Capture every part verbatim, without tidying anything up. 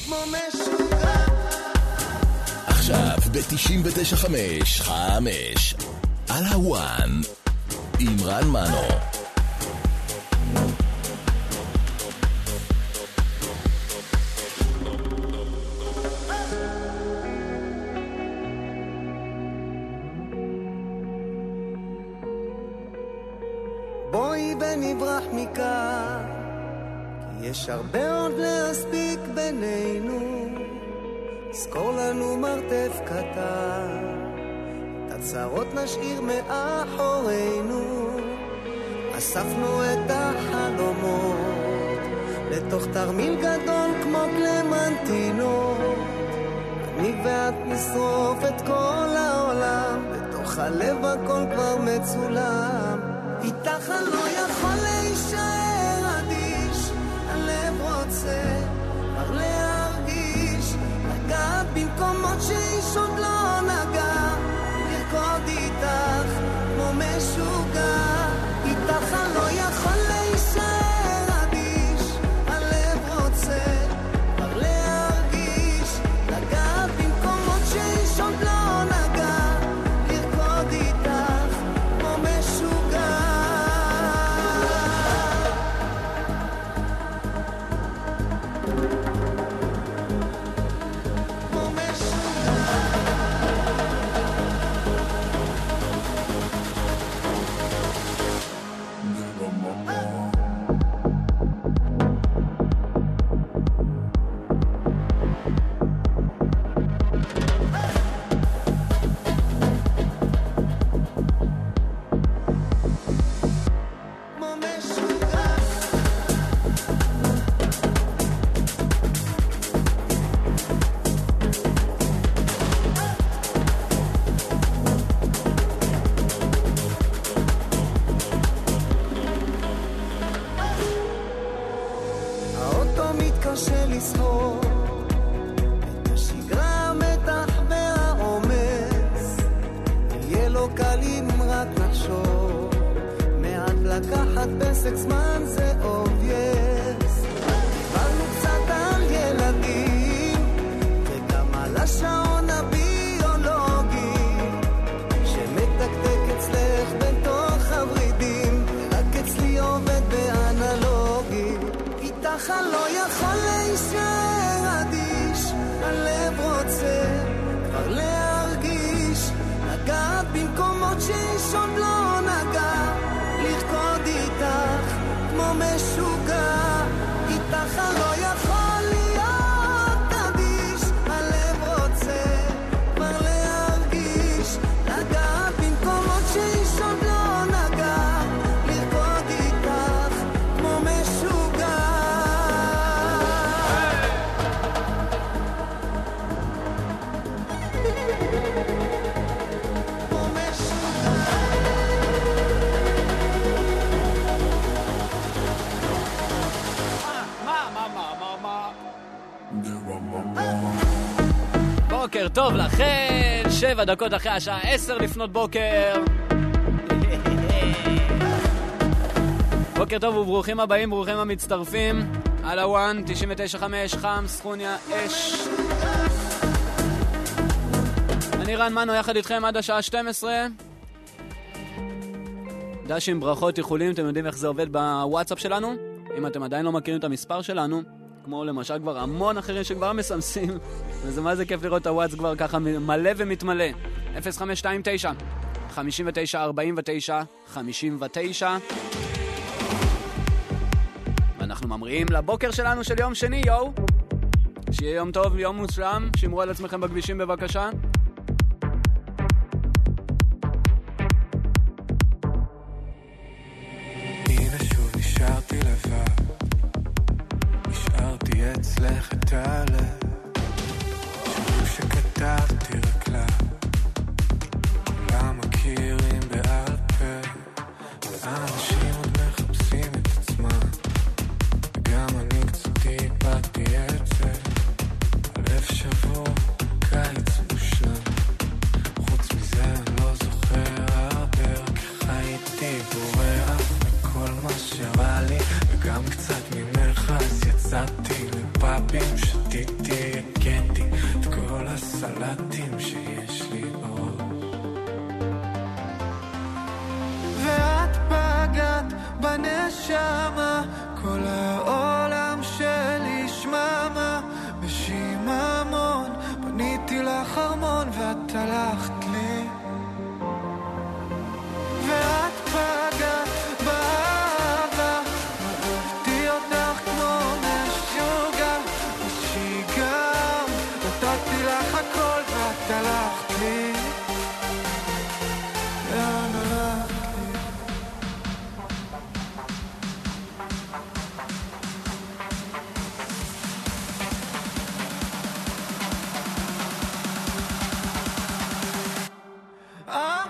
כמו משוגע. עכשיו ב-תשעים ותשע חמש חמש על הוואן עם רן מנו. בואי ונברח מכאן, כי יש הרבה עוד להספיק בינינו. זכור לנו מרתף קטן, את הצרות נשאיר מאחורינו. אספנו את החלומות לתוך תרמיל גדול כמו קלמנטינות. אני ואת נשרוף את כל העולם, בתוך הלב הכל כבר מצולם. איתך אני לא יכול להישאר אדיש, הלב רוצה כבר להרגיש, לגעת במקומות שאיש עוד לא נגע, לרקוד איתך כמו משוגע. איתך אני לא יכול להישאר אדיש, הלב רוצה כבר להרגיש, לגעת במקומות שאיש עוד לא נגע, לרקוד איתך כמו משוגע. בוקר טוב לכן, שבע דקות אחרי השעה עשר לפנות בוקר. בוקר טוב וברוכים הבאים, ברוכים המצטרפים על הוואן, תשעים ותשע חמש חם, סכוניה, אש. אני רן מנו יחד איתכם עד השעה שתים עשרה. דשים, ברכות, איחולים, אתם יודעים איך זה עובד בוואטסאפ שלנו? אם אתם עדיין לא מכירים את המספר שלנו, כמו למשל כבר המון אחרים שכבר מסמסים, וזה מה זה כיף לראות את הוואטס כבר ככה מלא ומתמלא. אפס חמש שתיים תשע חמש תשע ארבע תשע חמש תשע. ואנחנו ממריאים לבוקר שלנו של יום שני, יו. שיהיה יום טוב, יום מושלם, שמרו על עצמכם בכבישים בבקשה. הנה שוב נשארתי לבד, נשארתי אצלך את הלב, שוב שכתבתי רק לה, כולם מכירים בעל פה, ואנשים עוד מחפשים את עצמם, וגם אני קצת איבדתי את זה, הלב שבור, קיץ מושלם, חוץ מזה אני לא זוכר הרבה, רק חייתי בורח מכל מה שבא לי, וגם קצת ממך אז יצאתי לפאבים ש... איתי תהיה קנדי את כל הסלטים שיש לי בראש. ואת פגעת בנשמה, כל העולם שלי שממה, בשיממון בניתי לך ארמון ואת הלכת לי. ואת פגעת באהבה, אהבתי אותך כמו משוגע, בשיגעון נתתי לך הכל ואת הלכת לי. לאן הלכת לי? אה?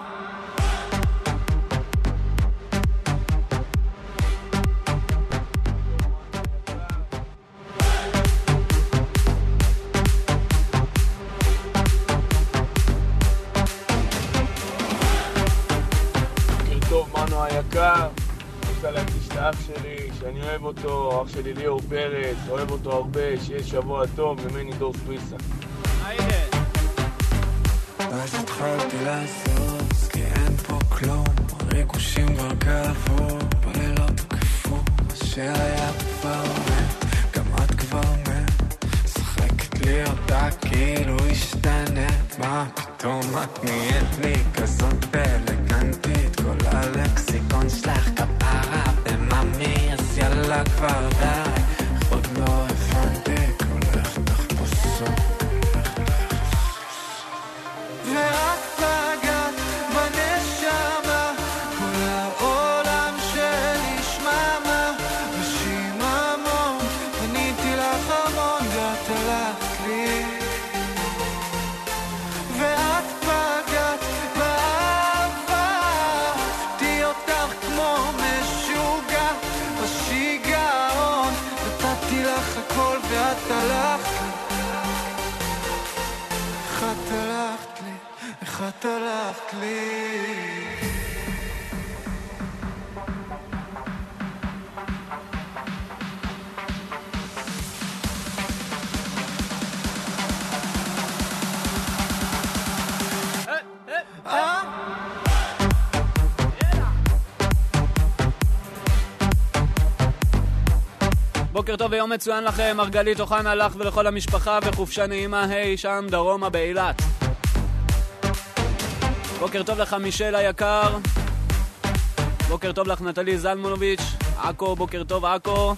טוב, מנו היקר, רוצה להקדיש את האח שלי, שאני אוהב אותו, אח שלי ליאור פרץ, אוהב אותו הרבה, שיהיה שבוע טוב, ממני דור סוויסה. אז התחלתי לעשות, כי אין פה כלום, הריקושים כבר קפו, בלילות הוקפו, מה שהיה כבר מת, גם את כבר מת, שחקת לי אותה כאילו השתנת, מה פתאום את נהיית לי כזאת אלגנטית, כל הלקסיקון שלך כפרה בממי, אז יאללה כבר די, עוד לא הבנתי, הולך תחפושו. ואת פגעת בנשמה, כל העולם שלי שממה, בשיממון בניתי לך ארמון ואת הלכת לי. ואת פגעת באהבה, אהבתי אותך כמו משוגע, בשיגעון נתתי לך הכל ואת הלכת לי. איך את הלכת לי? איך את הלכת לי? אה? בוקר טוב ויום מצוין לכם, מרגלית אוחנה לך ולכל המשפחה וחופשה נעימה היי שם דרומה באילת. בוקר טוב לך מישל היקר, בוקר טוב לך נטלי זלמונוביץ', עכו, בוקר טוב עכו.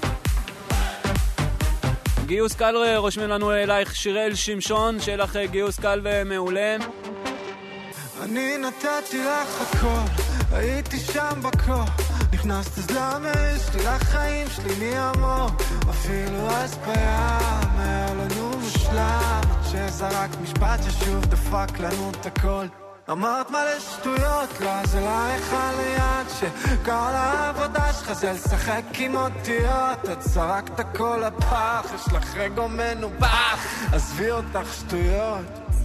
גיוס קל רושמים לנו אלייך שיראל שמשון, שיהיה לך גיוס קל ומעולה. אני נתתי לך הכל, הייתי שם בקור, נכנסת אז למה יש לי לחיים שלי מימור, אפילו אז בים היה לנו מושלם, שזרק משפט ששוב דפק לנו את הכל. אמרת מלא שטויות, לא זה לך על היד, שכל העבודה שלך זה לשחק עם אותיות, את זרקת הכל לפח, יש לך רגע מנופח, עזבי אותך שטויות.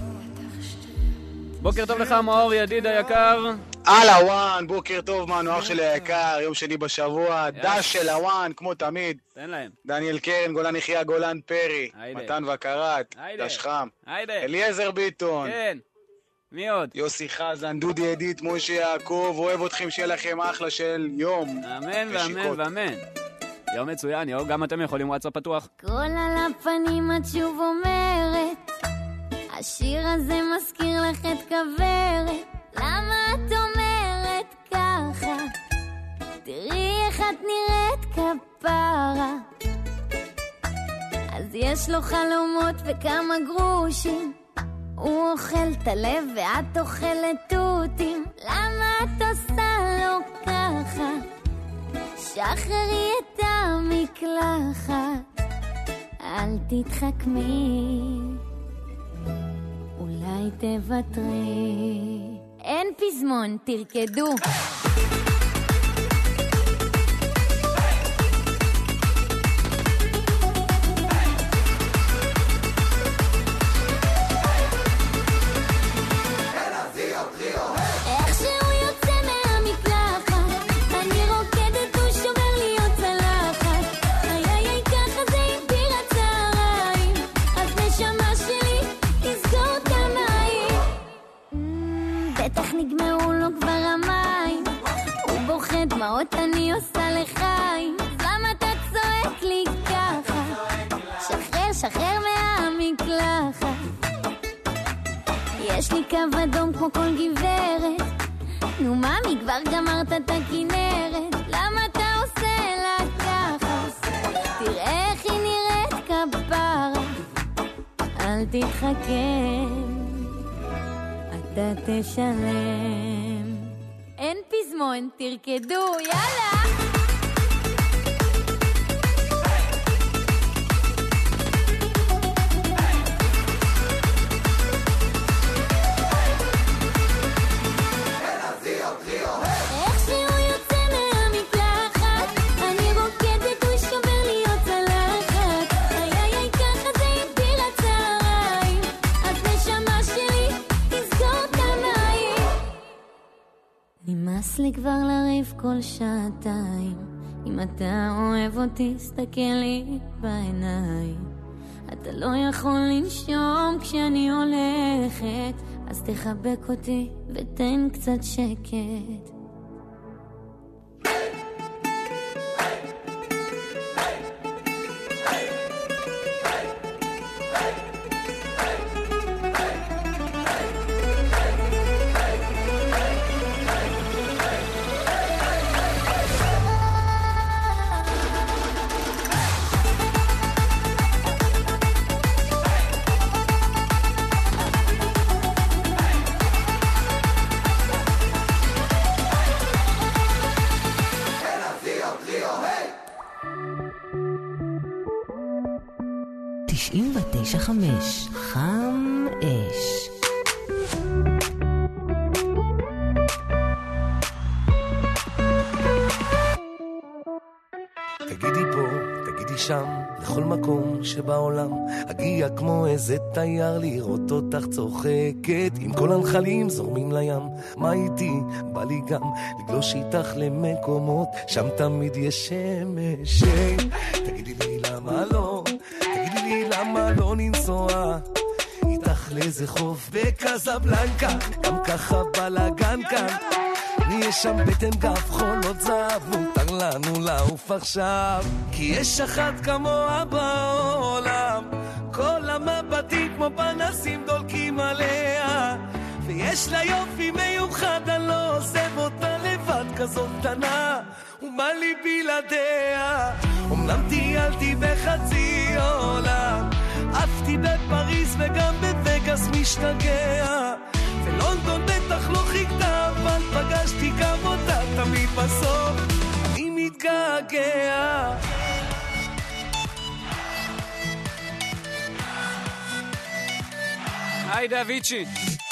בוקר טוב לך מאור ידיד היקר. הלאה וואן, בוקר טוב מנו אח שלי היקר, יום שני בשבוע, דש של הוואן כמו תמיד. תן להם. דניאל קרן, גולן יחיה, גולן פרי, מתן וקרת, דש חם. אליעזר ביטון. כן. מי עוד? יוסי חזן, דודי עדית, משה יעקב, אוהב אתכם, שיהיה לכם אחלה של יום. אמן ואמן ואמן. יום מצוין, יום, גם אתם יכולים וואטסאפ פתוח. כל על הפנים את שוב אומרת, השיר הזה מזכיר לך את כברת, למה את אומרת ככה? תראי איך את נראית כפרה. אז יש לו חלומות וכמה גרושים, הוא אוכל את הלב ואת אוכלת תותים, למה את עושה לו ככה? שחררי את המקלחת, אל תתחכמי, אולי תוותרי. אין פזמון, תרקדו. רגע שחרר מהמקלחת. יש לי קו אדום כמו כל גברת. נו ממי, כבר גמרת את הכנרת, למה אתה עושה לה ככה? תראה איך היא נראית כפרה, אל תתחכם, אתה תשלם. אין פזמון, תרקדו, יאללה. נמאס לי כבר לריב כל שעתיים, אם אתה אוהב אותי סתכל לי בעיניים. אתה לא יכול לנשום כשאני הולכת, אז תחבק אותי ותן קצת שקט. תשעים ותשע חמש חם אש. תגידי פה, תגידי שם, לכל מקום שבעולם אגיע כמו איזה תייר לראות אותך צוחקת, עם כל הנחלים זורמים לים. מה איתי? בא לי גם לגלוש איתך למקומות שם תמיד יש שמש. תגידי לי למה לא, תגידי לי למה לא ננסוע איתך לאיזה חוף בקזבלנקה, גם ככה בלגן כאן, נהיה שם בטן גף חולות זהב, מותר לנו לעוף עכשיו, כי יש אחת כמוה בעולם, כל המבטים כמו פנסים דולקים עליה, ויש לה יופי מיוחד, אני לא עוזב אותה לבד, כזאת קטנה ומה לי בלעדיה. אמנם טיילתי בחצי עולם, עפתי בפריז וגם בווגאס משתגע, ולונדון בטח לא חיכתה, אבל פגשתי גם אותה תמיד בסוף אני מתגעגע. היי דויצ'י.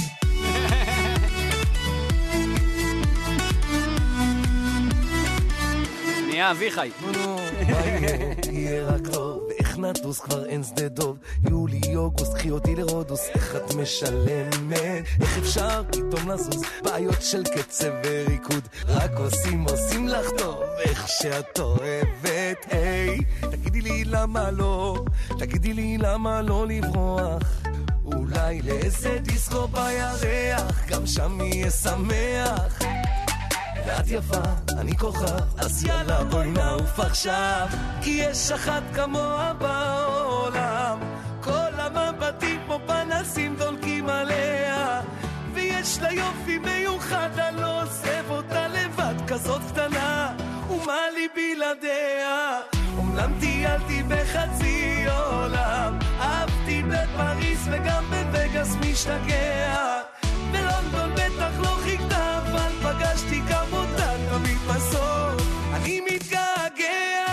נהיה אביחי. יהיה רק טוב, ואיך נטוס כבר אין שדה דוב, יולי אוגוסט קחי אותי לרודוס, איך את משלמת, איך אפשר פתאום לזוז, בעיות של קצב וריקוד, רק עושים עושים לך טוב, איך שאת אוהבת. היי, תגידי לי למה לא, תגידי לי למה לא לברוח, אולי לאיזה דיסקו בירח, גם שם יהיה שמח, ואת יפה, אני כוכב, אז יאללה בואי נעוף עכשיו, כי יש אחת כמוה בעולם, כל המבטים כמו פנסים דולקים עליה, ויש לה יופי מיוחד, אני לא עוזב אותה לבד, כזאת קטנה ומה לי בלעדיה. אומנם טיילתי בחצי עולם, אהבתי בפריז וגם בווגאס משתגע, בלונדון בטח לא חיכתה, אבל פגשתי גם אותה תמיד בסוף אני מתגעגע.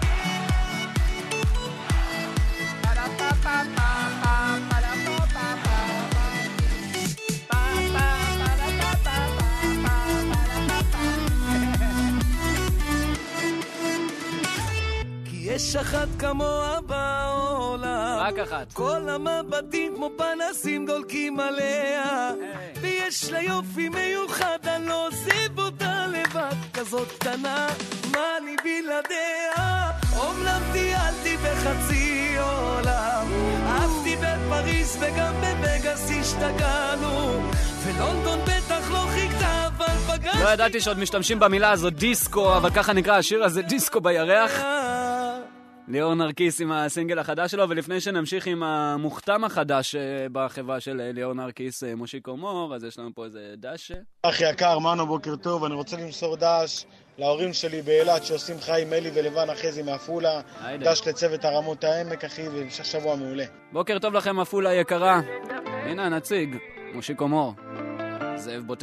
כי יש אחת כמוה בעולם, רק אחת, כל המבטים כמו פנסים דולקים עליה, ויש לה יופי מיוחד, אני לא עוזב אותה לבד, כזאת קטנה מה לי בלעדיה. אומנם טיילתי בחצי עולם, אהבתי בפריז וגם בווגאס השתגענו, ולונדון בטח לא חיכתה, אבל פגשתי. לא ידעתי שעוד משתמשים במילה הזו דיסקו, אבל ככה נקרא השיר הזה, דיסקו בירח. ליאור נרקיס עם הסינגל החדש שלו, ולפני שנמשיך עם המוכתם החדש בחברה של ליאור נרקיס, מושיקו מור, אז יש לנו פה איזה דש. אחי יקר, מנו, בוקר טוב, אני רוצה למסור דש להורים שלי באילת שעושים חיים, אלי ולבן אחזי מאפולה, דש לצוות הרמות העמק, אחי, והמשך שבוע מעולה. בוקר טוב לכם, אפולה יקרה. הנה הנציג, מושיקו מור, זאב בוטה.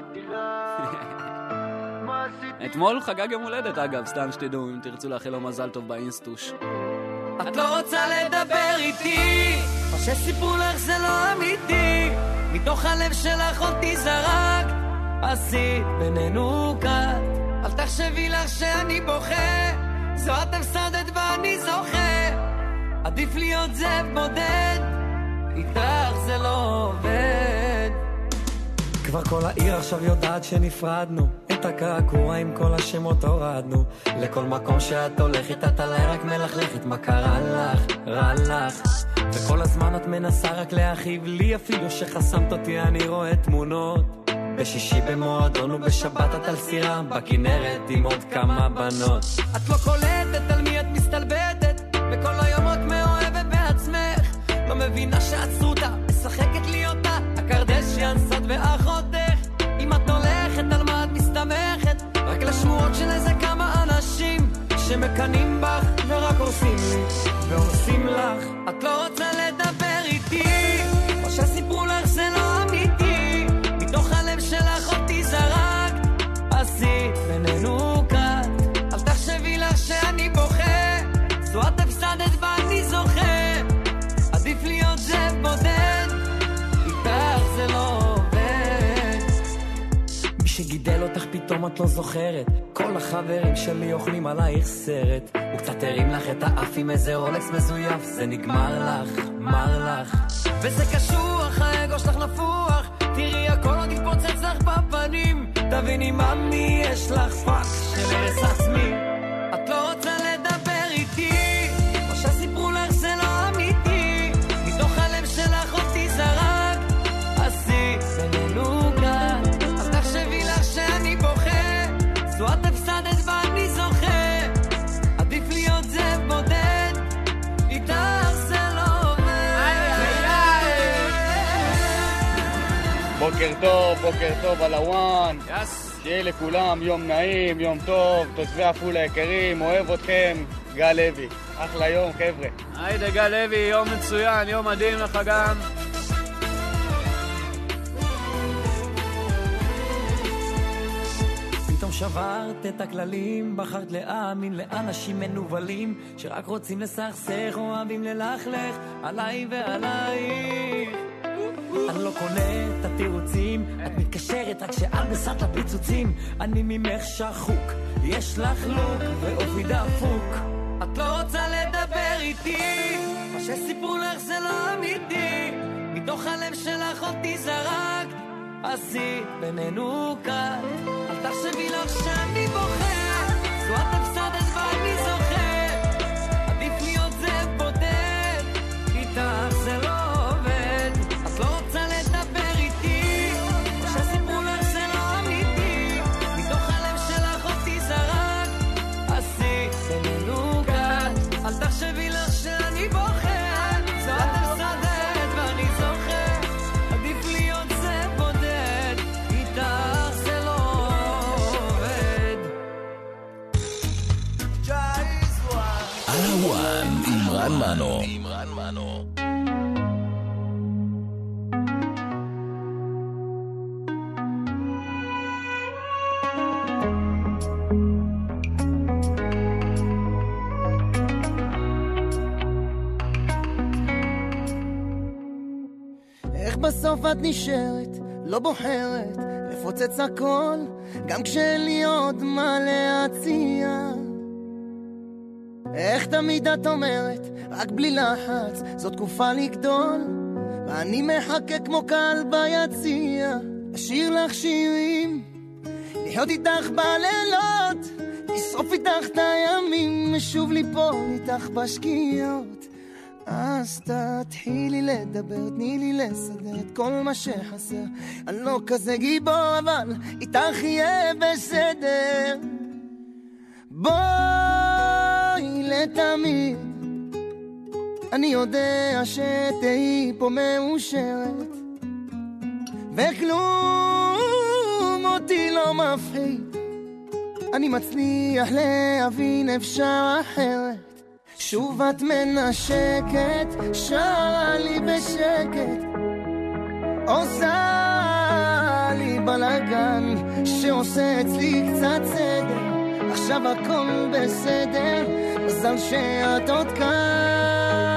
אתמול חגג יום הולדת, אגב, סתם שתדעו, אם תרצו לאחל לו מזל טוב באינסטוש. את לא רוצה לדבר איתי, מה שסיפרו לך זה לא אמיתי, מתוך הלב שלך אותי זרק, עשית בינינו קט, אל תחשבי לך שאני בוכה, זו את הפסדת ואני זוכה, עדיף להיות זאב בודד, איתך זה לא עובד. כבר כל העיר עכשיו יודעת שנפרדנו, את הקעקוע עם כל השמות הורדנו, לכל מקום שאת הולכת את עליי רק מלכלכת, מה קרה לך? רע לך. וכל הזמן את מנסה רק להכאיב לי, אפילו שחסמת אותי אני רואה תמונות, בשישי במועדון ובשבת את על סירה בכנרת עם עוד כמה בנות. את לא קולטת על מי את מסתלבטת, וכל היום רק מאוהבת בעצמך, לא מבינה שאת סרוטה, משחקת לי אותה הקרדשיאן סוד ואחותך, אם את הולכת על מה את מסתמכת, רק לשמועות של איזה כמה אנשים שמקנים בך ורק עושים לי ועושים לך. את לא רוצה לדבר איתי, מה שסיפרו לך זה לא אמיתי, מתוך הלב שלך אותי זרק, עשית בינינו קט, אל תחשבי לך שאני בוכה, זו את הפסדת ואני זוכה, עדיף להיות זאב בודד, איתך זה לא עובד. מי שגידל אותך פתאום את לא זוכרת, כל החברים שלי אוכלים עלייך סרט, הוא קצת הרים לך את האף עם איזה רולקס מזויף, זה נגמר לך, מר לך, וזה קשוח, האגו שלך נפוח, תראי הכל עוד יתפוצץ לך בפנים, תביני מה מי יש לך פאק של הרס עצמי. את לא רוצה לדבר איתי, מה שסיפרו לך זה לא אמיתי, מתוך הלב שלך אותי זרק, עשית בינינו קט, אל תחשבי לך שאני בוכה, זו את הפסדת ואני זוכה, עדיף להיות זאב בודד, איתך זה לא עובד. בוקר טוב, בוקר טוב על הוואן, שיהיה לכולם יום נעים, יום טוב, תושבי עפולה יקרים, אוהב אתכם, גל לוי, אחלה יום חבר'ה. היידה גל לוי, יום מצוין, יום מדהים לך גם. פתאום שברת את הכללים, בחרת להאמין לאנשים מנובלים שרק רוצים לסכסך, אוהבים ללכלך עליי ועלייך. אני לא קונה את התירוצים, את מתקשרת רק שעל בסת לפיצוצים, אני ממך שחוק, יש לך לוק ואופי דפוק. את לא רוצה לדבר איתי, מה שסיפרו לך זה לא אמיתי, מתוך הלב שלך אותי זרק, עשית בינינו קט, אל תחשבי לך שאני בוכה, זו את הפסדת ואני זוכה, עדיף להיות זאב בודד, איתך זה לא עובד. את לא רוצה לדבר איתי, מה שסיפרו לך זה לא אמיתי, מתוך הלב שלך אותי זרק, עשית בינינו קט, אל תחשבי לך שאני בוכה, זו את הפסדת ואני זוכה, עדיף להיות זאב בודד, איתך זה לא עובד. על הוואן עם רן מנו. איך בסוף את נשארת, לא בוחרת לפוצץ הכל, גם כשאין לי עוד מה להציע. איך תמיד את אומרת, רק בלי לחץ, זו תקופה לגדול, ואני מחכה כמו קהל ביציע, אשיר לך שירים, לחיות איתך בלילות, לשרוף איתך את הימים, ושוב ליפול איתך בשקיעות. אז תתחילי לדבר, תני לי לסדר את כל מה שחסר, אני לא כזה גיבור אבל איתך יהיה בסדר. בואי לתמיד. אני יודע שתהי פה מאושרת, וכלום אותי לא מפחיד. אני מצליח להבין אפשר אחרת. שוב את מנשקת, שרה לי בשקט, עושה לי בלגן שעושה אצלי קצת סדר. עכשיו הכל בסדר, מזל שאת עוד כאן.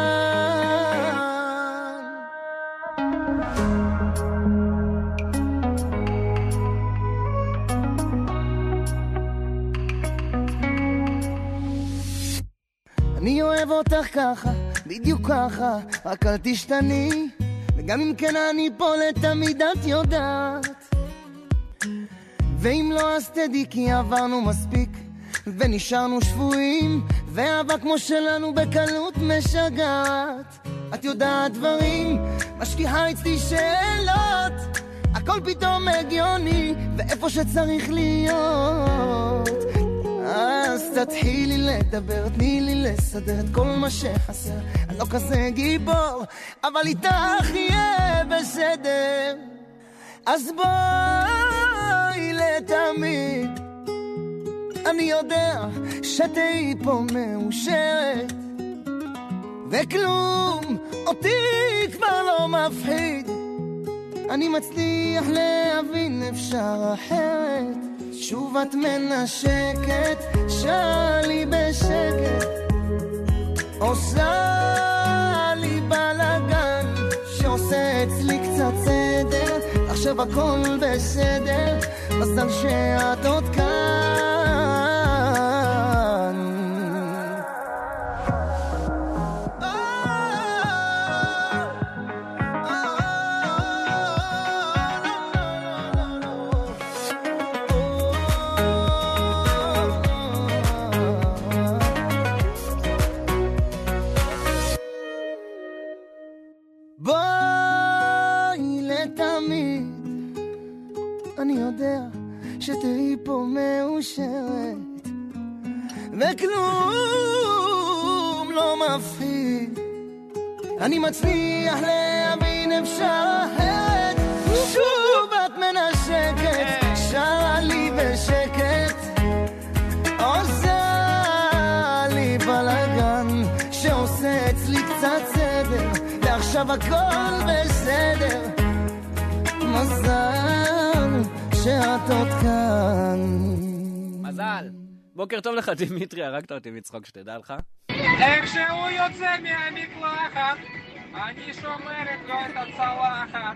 אני אוהב אותך ככה, בדיוק ככה, רק אל תשתני. וגם אם כן אני פה לתמיד את יודעת, ואם לא אז תדעי כי עברנו מספיק ונשארנו שבויים, ואהבה כמו שלנו בקלות משגעת. את יודעת דברים, משכיחה אצלי שאלות, הכל פתאום הגיוני ואיפה שצריך להיות. אז תתחילי לדבר, תני לי לסדר את כל מה שחסר. אני לא כזה גיבור, אבל איתך יהיה בסדר. אז בואי לתמיד, אני יודע שתהי פה מאושרת, וכלום אותי כבר לא מפחיד. אני מצליח להבין אפשר אחרת. שוב את מנשקת, שרה לי בשקט, עושה לי בלגן שעושה אצלי קצת סדר. עכשיו הכל בסדר, מזל שאת עוד כאן. אני יודע שתהי פה מאושרת, וכלום לא מפחיד. אני מצליח להבין אפשר אחרת. שוב את מנשקת, שרה לי בשקט, עושה לי בלגן שעושה אצלי קצת סדר. ועכשיו הכל בסדר, מזל שאת עוד כאן. מזל. בוקר טוב לך דימיטרי, הרגת אותי מצחוק שתדע לך. איך שהוא יוצא מהמקלחת, אני שומרת לו את הצלחת.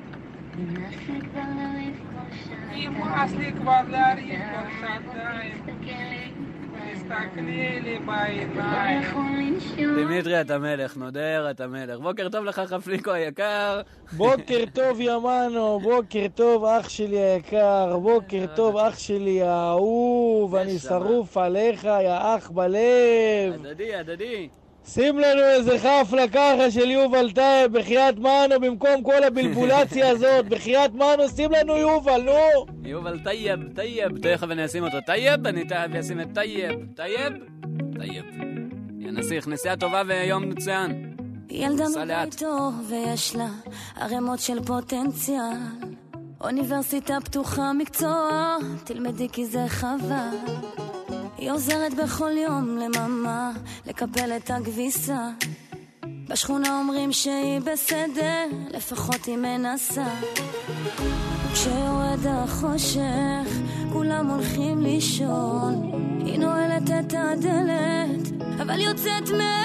נמאס לי כבר להריב כל שעתיים, תסתכלי לי בעיניים. דימיטרי אתה מלך, נודר אתה מלך. בוקר טוב לך חפליקו היקר. בוקר טוב ימנו, בוקר טוב אח שלי היקר, בוקר טוב אח שלי האהוב, אני שרוף עליך יא אח בלב. הדדי, הדדי. שים לנו איזה חפלה ככה של יובל טייב, בחיית מנו, במקום כל הבלבולציה הזאת, בחיית מנו, שים לנו יובל, נו. יובל טייב, טייב, תכף אני אשים אותו טייב, אני תכף אשים את טייב, טייב, טייב. יא נסיך, נסיעה טובה ויום מצוין. ילדה מבית טוב ויש לה ערימות של פוטנציאל, אוניברסיטה פתוחה מקצוע, תלמדי כי זה חבל. היא עוזרת בכל יום למאמה לקבל את הכביסה, בשכונה אומרים שהיא בסדר, לפחות היא מנסה. כשיורד החושך כולם הולכים לישון, היא נועלת את הדלת אבל יוצאת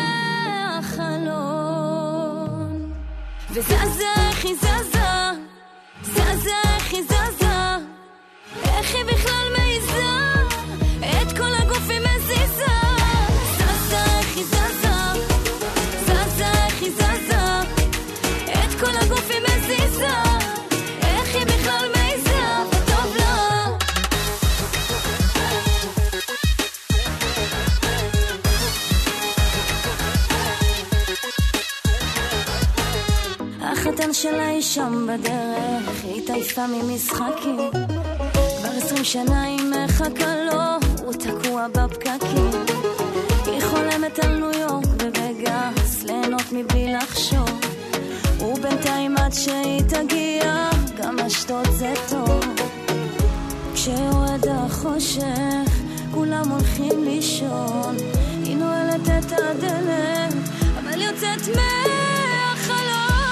מהחלון, וזזה איך היא זזה, זזה איך היא זזה, איך היא בכלל מעיזה, את כל הגוף היא מזיזה. זזה איך היא זזה, זזה איך היא זזה, את כל הגוף היא מזיזה, איך היא בכלל מעיזה, וטוב לה. החתן שלה היא שם בדרך, היא טייפה ממשחקים, כבר עשרים שנה היא מחכה לו, הוא תקוע בפקקים, היא חולמת חולמת על ניו יורק ובגס ליהנות מבלי לחשוב, ובינתיים עד שהיא תגיע גם אשדוד זה טוב. כשיורד החושך כולם הולכים לישון, היא נועלת את הדלת אבל יוצאת מהחלום.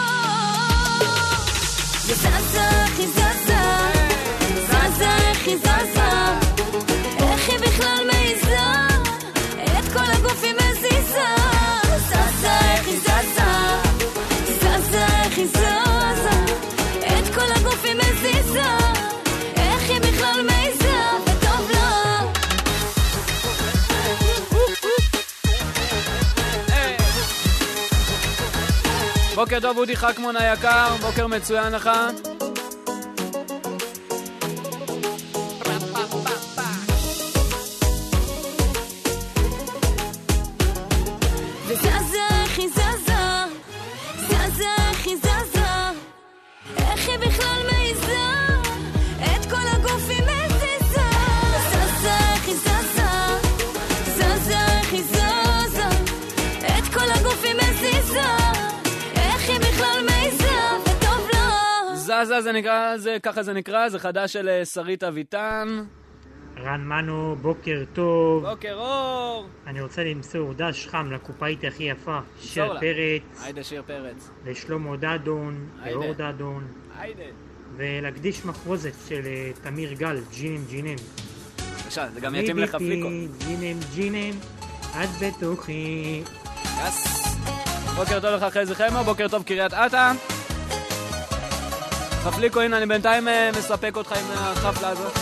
וזזה איך היא זזה, זזה איך היא זזה, איך היא בכלל מעיזה, את כל הגוף היא מזיזה. זזה איך היא זזה, זזה איך היא זזה, את כל הגוף היא מזיזה, איך היא בכלל מעיזה וטוב לה. בוקר טוב אודי חכמון היקר, בוקר מצוין לך. וזזה איך היא זזה, זזה איך היא זזה, איך היא בכלל מעיזה, את כל הגוף היא מזיזה. זזה איך היא זזה, זזה איך היא זזה, את כל הגוף היא מזיזה, איך היא בכלל מעיזה וטוב לה. זזה זה נקרא, זה ככה זה נקרא, זה חדש של שרית אביטן. רן מנו, בוקר טוב. בוקר אור. אני רוצה למסור דש חם לקופאית הכי יפה, שיר פרץ. היידה שיר פרץ. לשלמה דדון, לאור דדון. היידה. ולהקדיש מחרוזת של תמיר גל, ג'ינם ג'ינם. בבקשה, זה גם יתאים לך פליקו. ג'ינם ג'ינם, את בתוכי. יס. בוקר טוב לך חזי חמר, בוקר טוב קריית אתא. חפליקו, הנה אני בינתיים מספק אותך עם החפלה הזאת.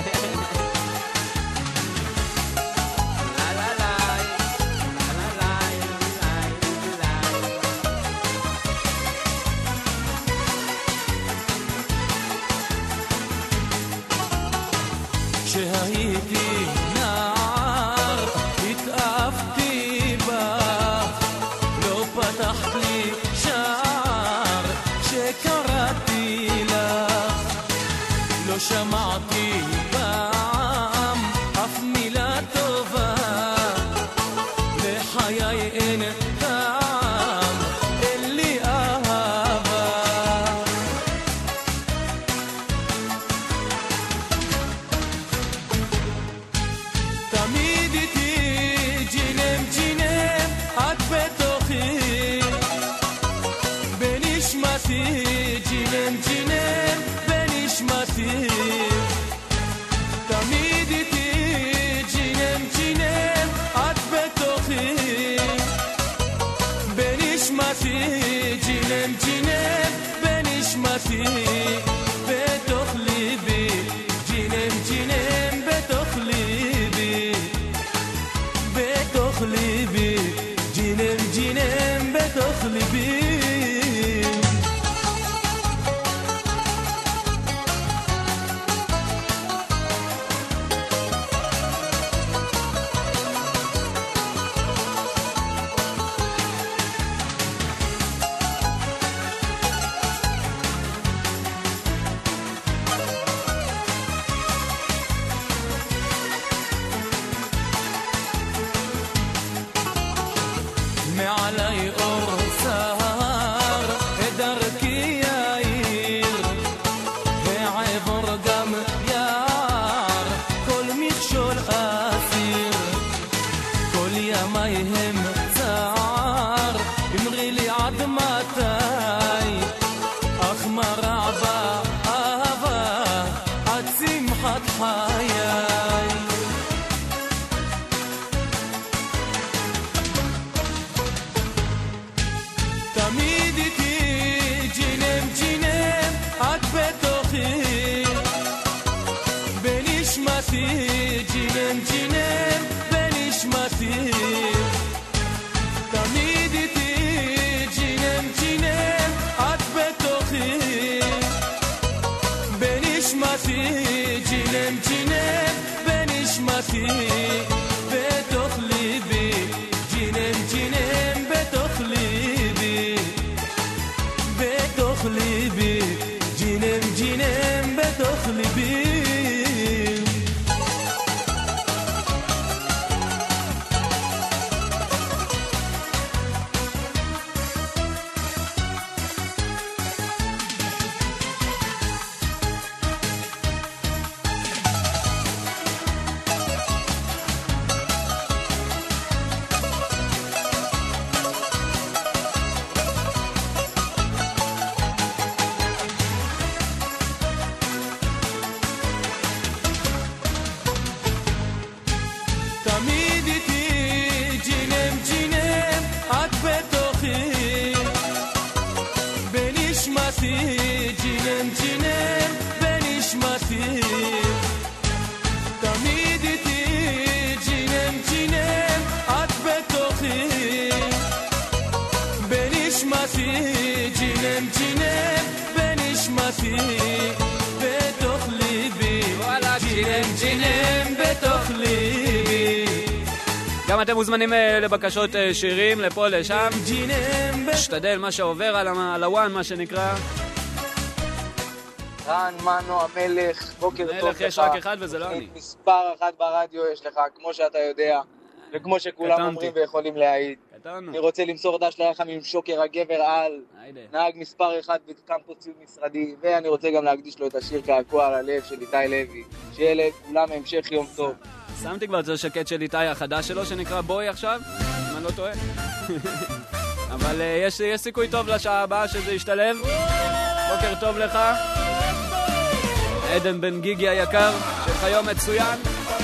כשהייתי נער התאהבתי בך, לא פתחת לי שער כשקראתי לך, לא שמעתי פעם אף מילה טובה, לחיי אין טעם, אין לי אהבה. תמיד איתי ג'ינם ג'ינם, את בתוכי, בנשמתי ג'ינם ג'ינם, בנשמתי. תמיד איתי ג'ינם ג'ינם, את בתוכי, בנשמתי ג'ינם ג'ינם, בנשמתי. בתוך ליבי ג'ינם ג'ינם, בתוך ליבי, בתוך ליבי ג'ינם ג'ינם, בתוך ליבי. מעלי אור סהר את דרכי העיר, ועבור גם יער כל מכשול אסיר, כל ימי הם צער, אמרי לי עד מתי, אך מרע באהבה עד שמחת חיי. תמיד איתי ג'ינם ג'ינם, את בתוכי, בנשמתי ג'ינם ג'ינם, בנשמתי. תמיד איתי ג'ינם ג'ינם, בנשמתי, ג'ינם ג'ינם בנשמתי, תמיד איתי, ג'ינם ג'ינם את בתוכי, בנשמתי, ג'ינם ג'ינם בנשמתי, בתוך ליבי, ג'ינם ג'ינם בתוך ליבי. גם אתם מוזמנים לבקשות שירים לפה לשם, שתדל מה שעובר על הוואן, מה שנקרא. רן מנו המלך, בוקר טוב לך. מלך יש רק אחד וזה לא אני. מספר אחת ברדיו יש לך, כמו שאתה יודע, וכמו שכולם אומרים ויכולים להעיד. אני רוצה למסור דש לרחם עם שוקר הגבר על, נהג מספר אחד בקמפוס ציוד משרדי, ואני רוצה גם להקדיש לו את השיר קעקוע על הלב של איתי לוי. שיהיה לכולם המשך יום טוב. שמתי כבר את השקט של איתי החדש שלו שנקרא בוי עכשיו, אם אני לא טועה. אבל uh, יש, יש סיכוי טוב לשעה הבאה שזה ישתלב. בוקר טוב לך עדן בן גיגי היקר, שלך יום מצוין.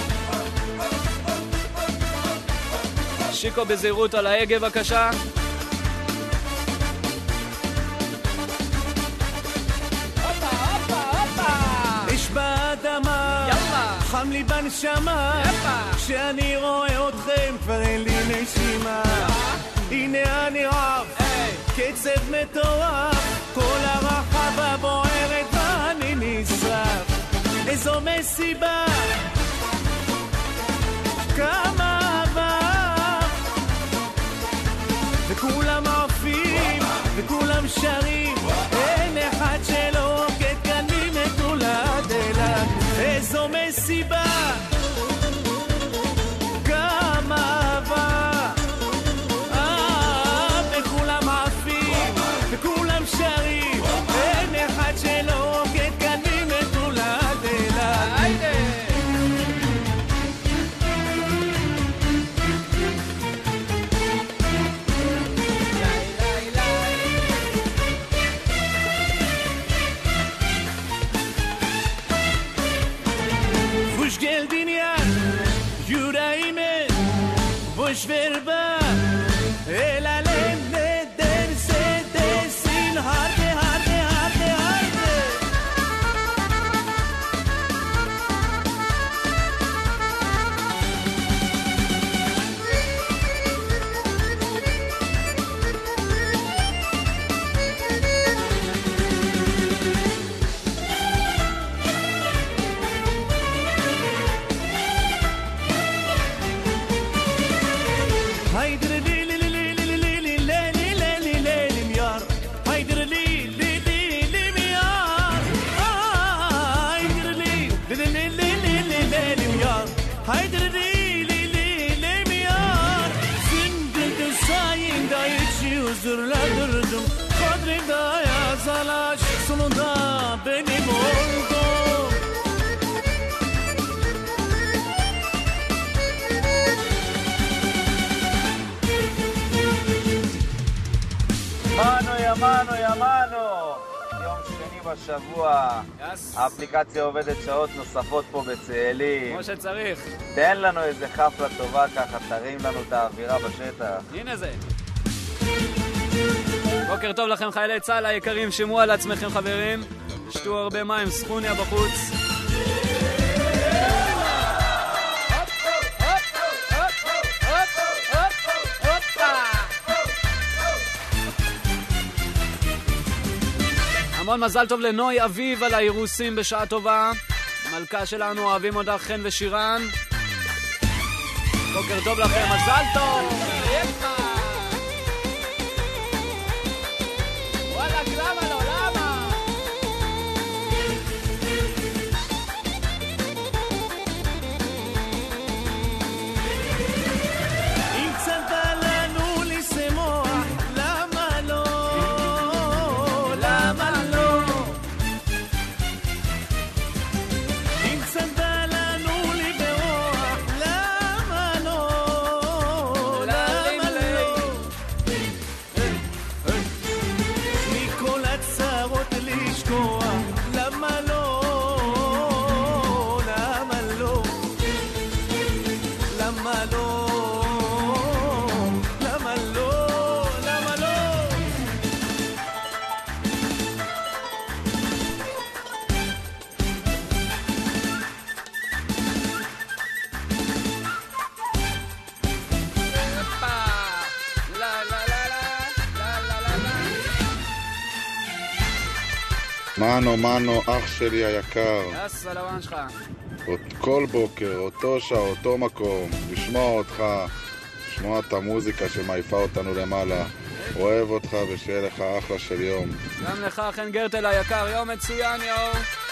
שיקו בזהירות על ההגה בבקשה. יש באדמה, חם לי בנשמה, כשאני רואה אתכם כבר אין לי נשימה. הנה אני עף, קצב מטורף, כל הרחבה בוערת ואני נשרף. איזו מסיבה, כמה אהבה, וכולם עפים וכולם שרים, אין אחד שלא עוקד כאן ממתולד אליו. איזו מסיבה, כמה אהבה, אה, וכולם עפים וכולם שרים, אין אחד שלא עוקד כאן ממתולד אליו. Vush verba el alem de dense de sin harte harte harte harte. Huzurlandırdım kadrinde yazalaş, sonunda benim oldum. מנו ימנו ימנו, יום שני בשבוע, האפליקציה עובדת שעות נוספות פה בצאלים, כמו שצריך. תן לנו איזה חפלה טובה ככה, תרים לנו את האווירה בשטח. הנה זה. בוקר טוב לכם חיילי צה"ל היקרים, שימו על עצמכם חברים, שתו הרבה מים, סכוניה בחוץ. המון מזל טוב לנוי אביב על האירוסים בשעה טובה, מלכה שלנו, אוהבים אותך חן ושירן. בוקר טוב לכם, מזל טוב. למה לא, למה לא, למה לא מנו, מנו, אח שלי היקר. יס, הלוואן שלך. כל בוקר, אותו שעה, אותו מקום, לשמוע אותך, לשמוע את המוזיקה שמעיפה אותנו למעלה. אוהב אותך ושיהיה לך אחלה של יום. גם לך, חן גרטל היקר, יום מצוין, יאו.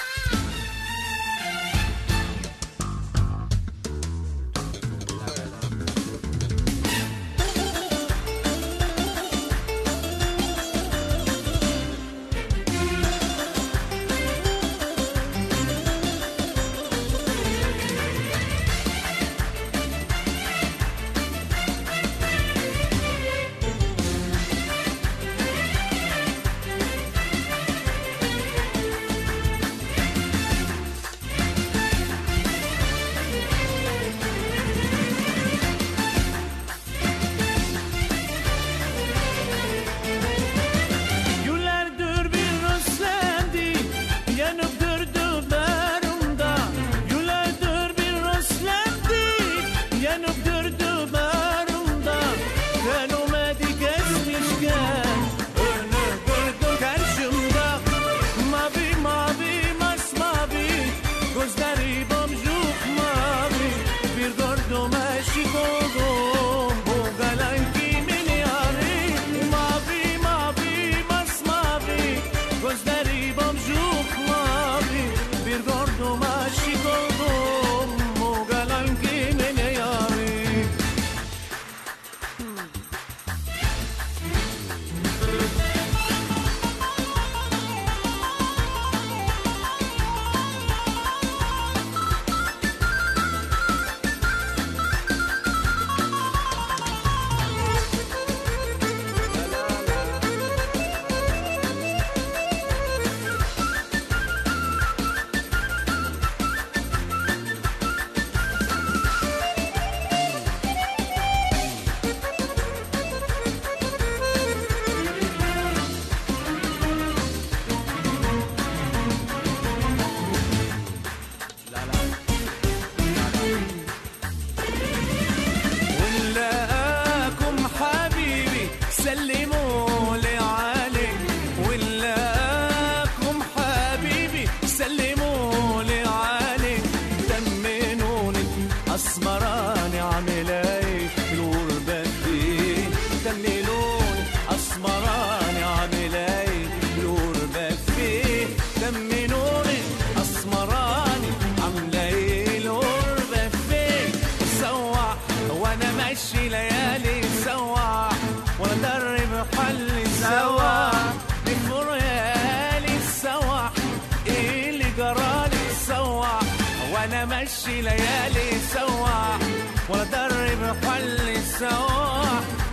مشي ليالي سوا ولا درب حل سوا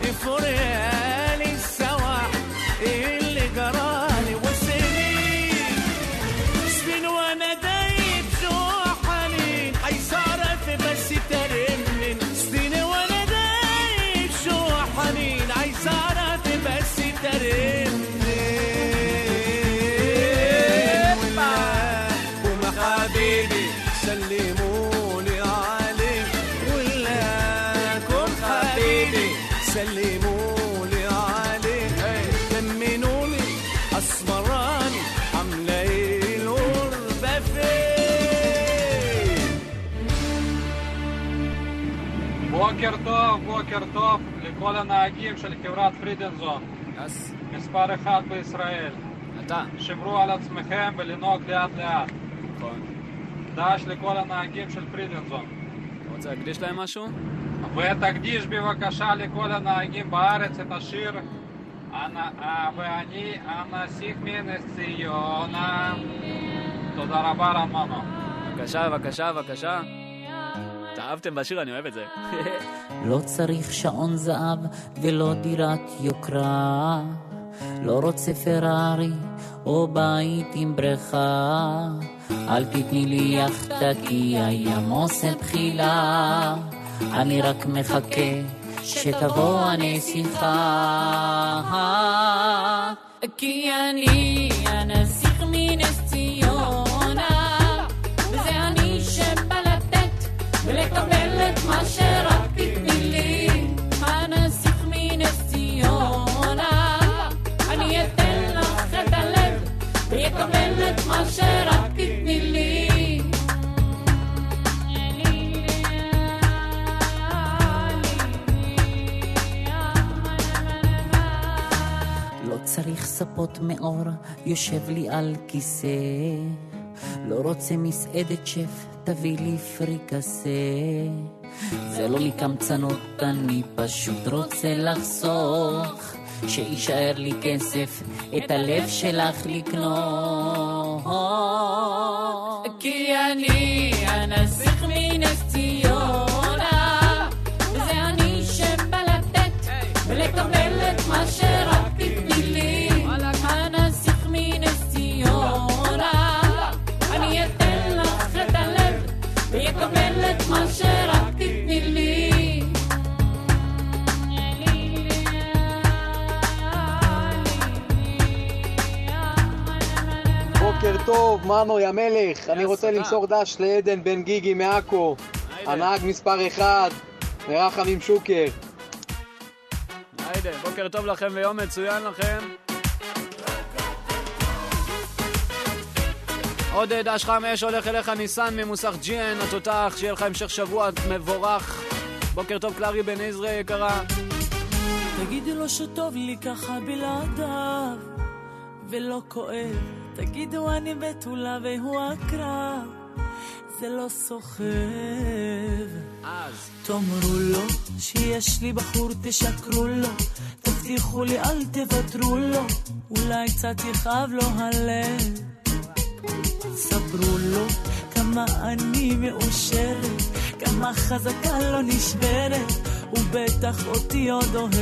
فريالي سوا اللي جرالي وسنين سنين وانا دايب جو حنين عايزارف بس ترمن سنين وانا دايب جو حنين عايزارف بس ترمن ومحبيبي سلموا لي عليه ولاكم حبيبي سلموا لي عليه طمنوا لي اسمراني عامله ايه الغربه فين. בוקר טוב, בוקר טוב לכל הנהגים של חברת פרידנזון. מספר אחד בישראל. אתה. שמרו על עצמכם ולנהוג לאט לאט. נכון. דש לכל הנהגים של פרידנזון. רוצה להקדיש להם משהו? ותקדיש בבקשה לכל הנהגים בארץ את השיר ואני הנסיך מנס ציונה. תודה רבה רמנו. בבקשה, בבקשה, בבקשה. אהבתם בשיר, אני אוהב את זה. לא צריך שעון זהב ולא דירת יוקרה, לא רוצה פרארי או בית עם בריכה, אל תתני לי יחתה כי הים עושה בחילה, אני רק מחכה שתבוא הנסיכה, כי אני הנסיך מנס ציונה, וזה אני שבא לתת ולקבל את מה שרק תתני לי, הנסיך מנס ציונה, אני אתן לך את הלב ויקבל את מה שרק תתני לי. לא צריך ספות מאור, יושב לי על כיסא, לא רוצה מסעדת שף, תביא לי פריקסה. זה לא מקמצנות, אני פשוט רוצה לחסוך, שישאר לי כסף, את הלב שלך לקנות. כי אני הנסיך מנס ציונה, וזה אני שבא לתת ולקבל את מה שרק תתני לי. הנסיך מנס ציונה, אני אתן לך את הלב ויקבל את מה שרק תתני לי. בוקר טוב, מנו יא מלך, אני רוצה למסור דש לעדן בן גיגי מעכו, הנהג מספר אחד, מרחמים שוקר. היידה, בוקר טוב לכם ויום מצוין לכם. עוד דש חמש הולך אליך ניסן ממוסך ג'י אן התותח, שיהיה לך המשך שבוע מבורך. בוקר טוב קלרי בן עזרא יקרה. תגידו לו שטוב לי ככה בלעדיו ולא כואב, תגידו אני בתולה והוא הקרב, זה לא סוחב. אז תאמרו לו שיש לי בחור, תשקרו לו, תבטיחו לי אל תוותרו לו, אולי קצת יכאב לו הלב. ספרו לו כמה אני מאושרת, כמה חזקה לא נשברת, ובטח אותי עוד אוהב.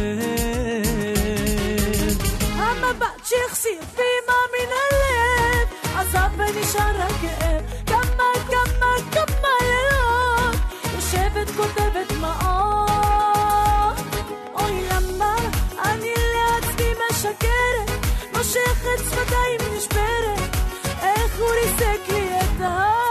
המבט שהחסיר פימה מן הלב, עזב ונשאר הכאב, כמה כמה כמה לילות יושבת כותבת מאות. אוי למה אני לעצמי משקרת, מושכת שפתיים נשברת, איך הוא ריסק לי את הלב.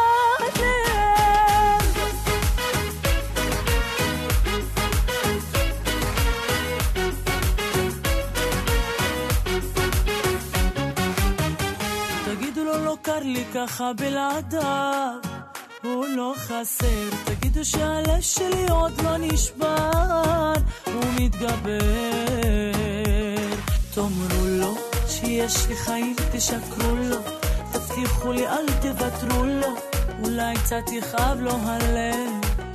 תגידו לו לא קר לי ככה בלעדיו, הוא לא חסר, תגידו שהלב שלי עוד לא נשבר, הוא מתגבר. תאמרו לו שיש לי חיים, תשקרו לו, תבטיחו לי אל תוותרו לו, אולי קצת יכאב לו הלב.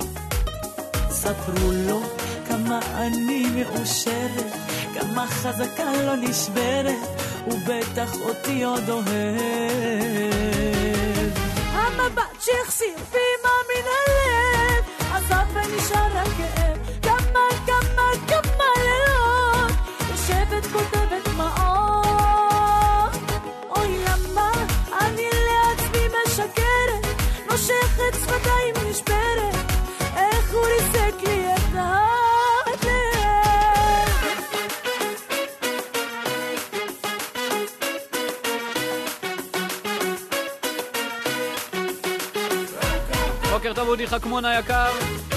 ספרו לו כמה אני מאושרת, כמה חזקה לא נשברת, ובטח אותי עוד אוהב. המבט שהחסיר פימה מן הלב, עזב ונשאר הכאב, כמה כמה כמה לילות יושבת כותבת מאות. אוי למה אני לעצמי משקרת, מושכת שפתיים נשברת, איך הוא ריסק לי את הלב. בוקר טוב אודי חכמון היקר.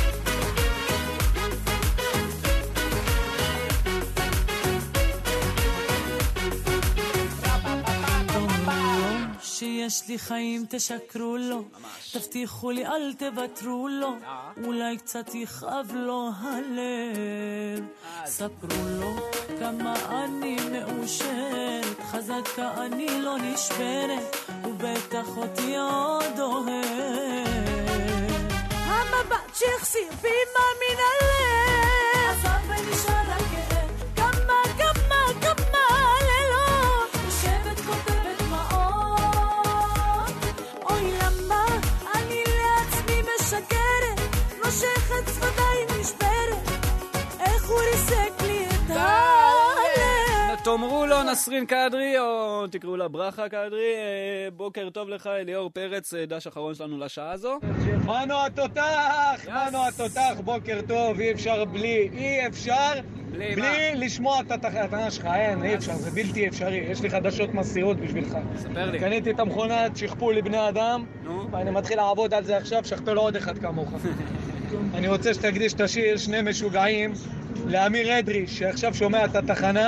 שיש לי חיים תשקרו לו, תבטיחו לי אל תוותרו לו, אולי קצת יכאב לו הלב. ספרו לו כמה אני מאושרת, חזקה אני לא נשברת, ובטח אותי עוד אוהב. המבט שהחסיר פימה מן הלב, עזב ונשאר הכאב, כמה כמה כמה לילות יושבת כותבת מאות. אוי למה אני לעצמי משקרת, מושכת שפתיים נשברת, איך הוא ריסק לי את הלב. תאמרו לו נסרין קדרי, או תקראו לה ברכה קדרי. בוקר טוב לך אליאור פרץ, דש אחרון שלנו לשעה הזו. מנו התותח, מנו התותח, בוקר טוב, אי אפשר בלי, אי אפשר בלי, בלי לשמוע את התחנה שלך, אין, אי אפשר, זה בלתי אפשרי. יש לי חדשות מסעירות בשבילך. ספר לי. קניתי את המכונת שכפול לבני אדם, ואני מתחיל לעבוד על זה עכשיו, שכתו לו עוד אחד כמוך. אני רוצה שתקדיש את השיר שני משוגעים לאמיר אדרי, שעכשיו שומע את התחנה,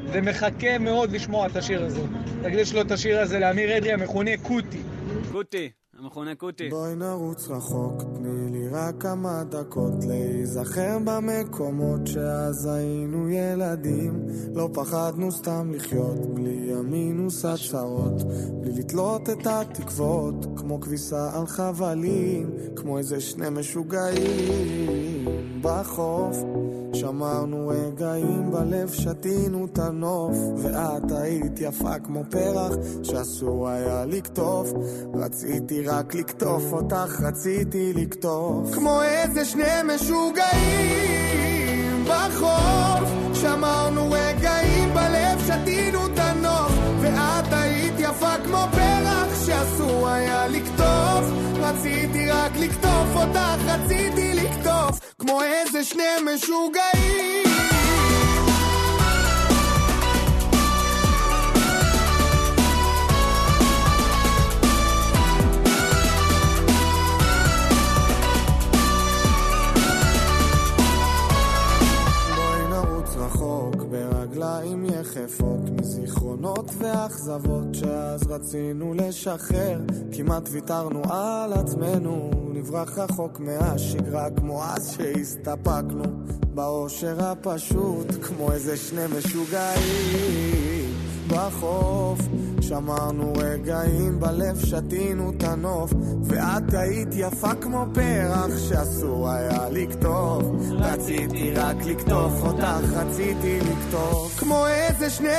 ומחכה מאוד לשמוע את השיר הזה. תקדיש לו את השיר הזה לאמיר אדרי המכונה קוטי. קוטי, המכונה קוטי. בואי נרוץ רחוק, תני לי רק כמה דקות להיזכר במקומות שאז היינו ילדים. לא פחדנו סתם לחיות, בלי המינוס הצרות, בלי לתלות את התקוות, כמו כביסה על חבלים, כמו איזה שני משוגעים בחוף. שמרנו רגעים בלב, שתינו את הנוף, ואת היית יפה כמו פרח שאסור היה לקטוף. רציתי רק לקטוף אותך, רציתי לקטוף כמו איזה שני משוגעים בחוף. שמרנו רגעים בלב, שתינו את הנוף, ואת היית יפה כמו פרח שאסור היה לקטוף. רציתי רק לקטוף אותך, רציתי לקטוף כמו איזה שני משוגעים. ברגליים יחפות מזיכרונות ואכזבות שאז רצינו לשחרר. כמעט ויתרנו על עצמנו, נברח רחוק מהשגרה כמו אז שהסתפקנו באושר הפשוט, כמו איזה שני משוגעים בחוף. שמרנו רגעים בלב, שתינו את הנוף, ואת היית יפה כמו פרח שאסור היה לקטוף. רציתי רק לקטוף אותך, רציתי לקטוף כמו איזה שני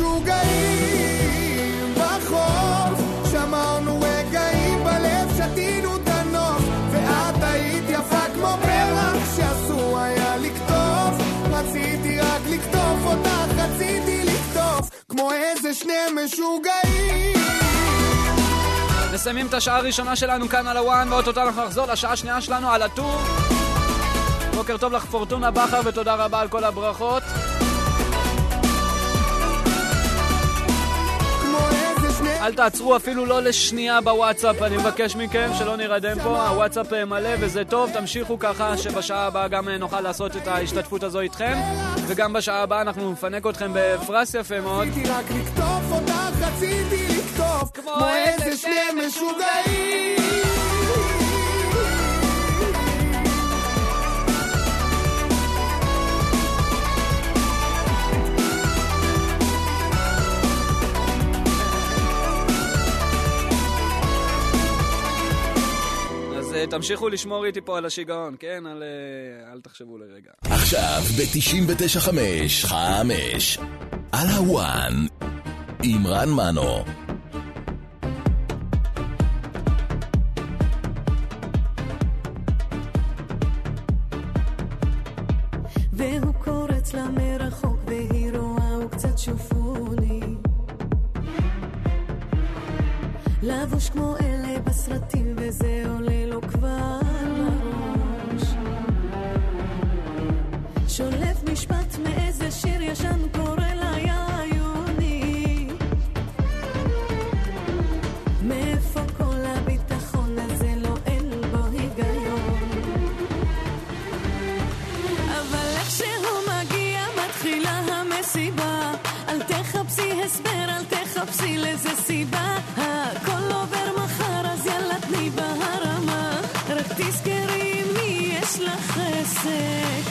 משוגעים בחוף. שמרנו רגעים בלב, שתינו את הנוף, ואת היית יפה כמו פרח שאסור היה לקטוף. רציתי רק לקטוף אותך, רציתי לקטוף כמו איזה שני משוגעים. נסיימים את השעה הראשונה שלנו כאן על הוואן, ועוד אותה אנחנו נחזור לשעה השנייה שלנו על הטור. בוקר טוב לך פורטונה בחר, ותודה רבה על כל הברכות. אל תעצרו אפילו לא לשנייה בוואטסאפ, אני מבקש מכם שלא נרדם פה, הוואטסאפ מלא וזה טוב, תמשיכו ככה שבשעה הבאה גם נוכל לעשות את ההשתתפות הזו איתכם, וגם בשעה הבאה אנחנו נפנק אתכם בפרס יפה מאוד. רציתי רק לקטוף אותך, רציתי לקטוף כמו איזה שני משוגעים. תמשיכו לשמור איתי פה על השיגעון, כן? אל, אל תחשבו לרגע. עכשיו ב-תשעים ותשע חמש חמש על הוואן עם רן מנו. והוא קורץ לה מרחוק והיא רואה וקצת שופוני, לבוש כמו אלה בסרטים וזה עולה לו כבר לראש. שולף משפט מאיזה שיר ישן קורא לה יעיוני. מאיפה כל הביטחון הזה, לא אין בו היגיון. אבל איך שהוא מגיע מתחילה המסיבה. אל תחפשי הסבר, אל תחפשי לזה סיבה. הכל עובר מחר אז יאללה תני בהרמה. רק תזכרי מי יש לך עסק.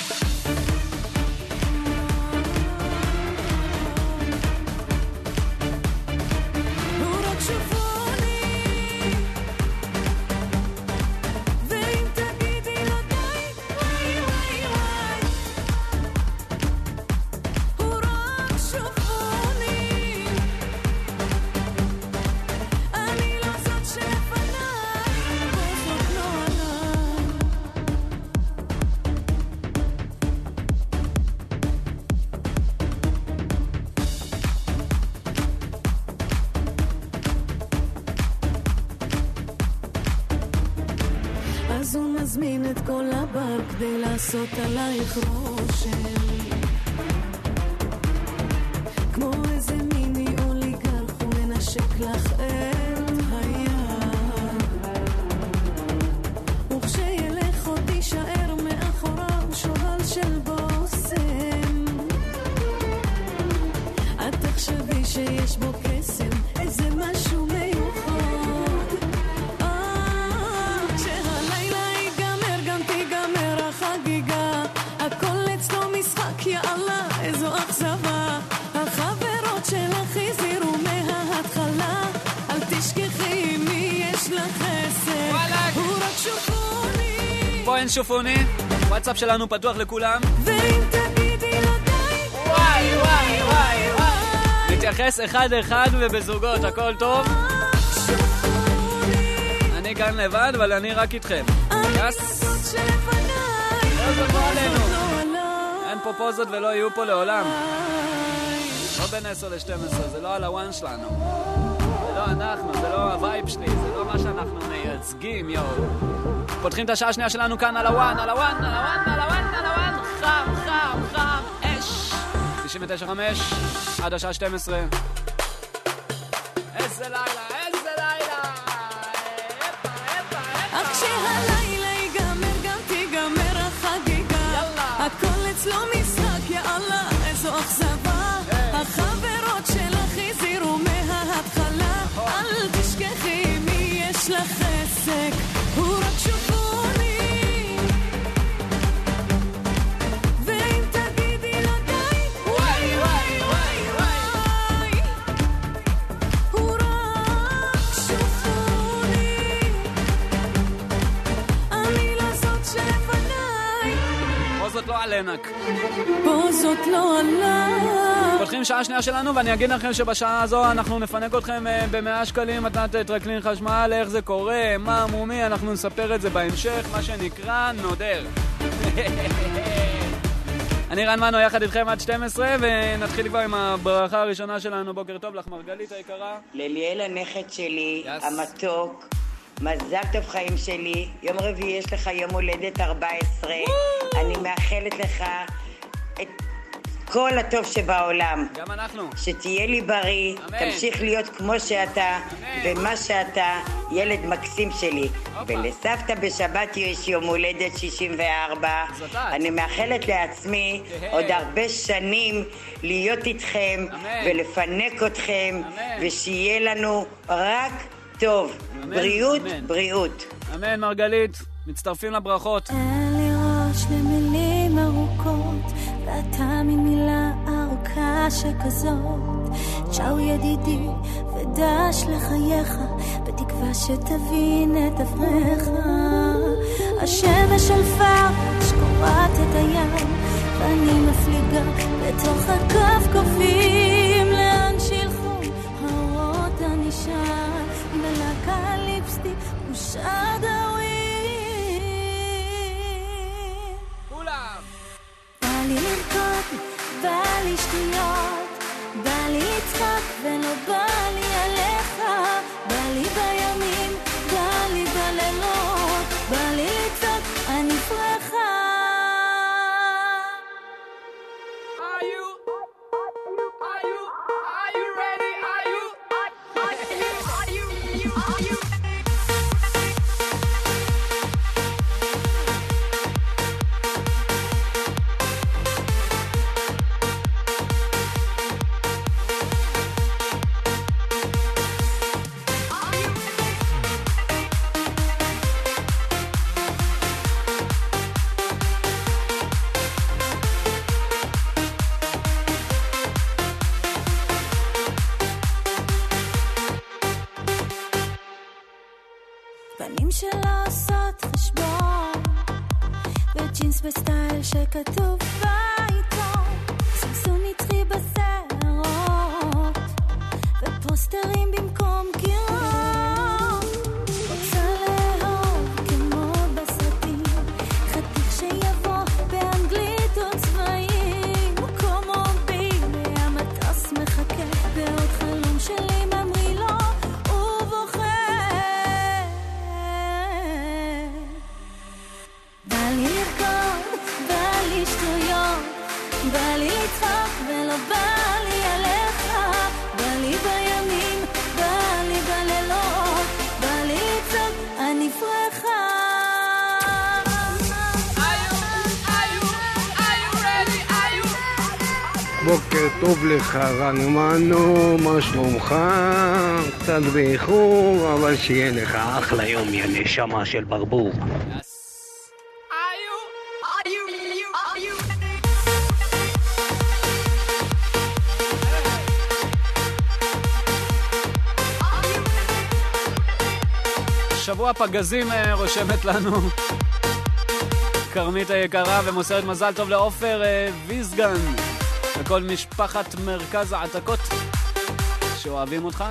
אז הוא מזמין את כל הבר כדי לעשות עלייך רושם, כמו איזה מיני אוליגרך הוא מנשק לך את היד, וכשילך עוד תישאר מאחוריו שובל של בוסם. אין שופוני, וואטסאפ שלנו פתוח לכולם. ואם תגידי לו די, וואי וואי וואי וואי, נתייחס אחד אחד ובזוגות, הכל טוב. אני כאן לבד, אבל אני רק איתכם. יס. לא זוכו עלינו. אין פה פוזות ולא יהיו פה לעולם. לא בין עשר ל-שתים עשרה, זה לא על הוואן שלנו. זה לא אנחנו, זה לא הווייב שלי, זה לא מה שאנחנו מייצגים, יואו. פותחים את השעה השנייה שלנו כאן על הוואן, על הוואן, על הוואן, על הוואן, על הוואן. חם, חם, חם, אש. תשעים ותשע חמש, עד השעה שתים עשרה. איזה לילה, איזה לילה. אפה, אפה, אפה. אך כשהלילה ייגמר גם תיגמר החגיגה. הכל אצלו משחק, יאללה, איזו אכזבה. החברות שלך הזהירו מההתחלה. אל תשכחי מי יש לך עסק, הוא רק שופוני. ואם תגידי לו די, וואי וואי וואי וואי, הוא רק שופוני. אני לא זאת שלפניי, פה זאת לא עלנק, פה זאת לא עליי. פותחים שעה שנייה שלנו, ואני אגיד לכם שבשעה הזו אנחנו נפנק אתכם ב-מאה שקלים מתנת טרקלין חשמל. איך זה קורה, מה מומי, אנחנו נספר את זה בהמשך, מה שנקרא נודר. אני רן מנו יחד איתכם עד שתים עשרה, ונתחיל כבר עם הברכה הראשונה שלנו. בוקר טוב לך מרגלית היקרה. לליאל הנכד שלי, yes. המתוק, מזל טוב חיים שלי, יום רביעי יש לך יום הולדת ארבע עשרה. אני מאחלת לך את כל הטוב שבעולם. גם אנחנו. שתהיה לי בריא, אמן. תמשיך להיות כמו שאתה, אמן. ומה שאתה, ילד מקסים שלי. אופה. ולסבתא בשבת יש יום הולדת שישים וארבע. זאתת. אני מאחלת לעצמי תה. עוד הרבה שנים להיות איתכם, אמן. ולפנק אתכם, אמן. ושיהיה לנו רק טוב. אמן. בריאות, אמן. בריאות. אמן מרגלית, מצטרפים לברכות. אין לי ראש למילים ארוכות, ואתה מין מילה ארוכה שכזאת. צ'או ידידי ודש לחייך, בתקווה שתבין את אברך. השמש על פרש קורעת את הים, ואני מפליגה בתוך הקו קופים. לאן שילכו האורות הנשאר, מלכה ליפסטיק ושדאווי. בא לי לרקוד, בא לי שטויות, בא לי לצחק ולא בא לי עליך. בא לי בימים, בא לי בלילות, בא לי לצחק, אני פרחה. Are you, are you, are you ready? Are you, are you, are you, are you? פנים שלא עושות חשבון, וג'ינס בסטייל שכתוב בעיתון, סמסון נצחי בסערות, ופוסטרים במקום קירות. רוצה לאהוב כמו בסרטים, חתיך שיבוא באנגלית או צבעים, מקום מוביל, המטוס מחכה, בעוד חלום שלי ממריא לו ובוחר. בא לי לרקוד, בא לי שטויות, בא לי לצחוק ולא בא לי עליך. בא לי בימים, בא לי בלילות, בא לי לצחוק, אני פרחה. בוקר טוב לך רן מנו, מה שלומך? קצת באיחור, אבל שיהיה לך אחלה יום, יא נשמה של ברבור. שבוע פגזים רושמת לנו. כרמית היקרה, ומוסרת מזל טוב לעופר ויסגן וכל משפחת מרכז העתקות שאוהבים אותך.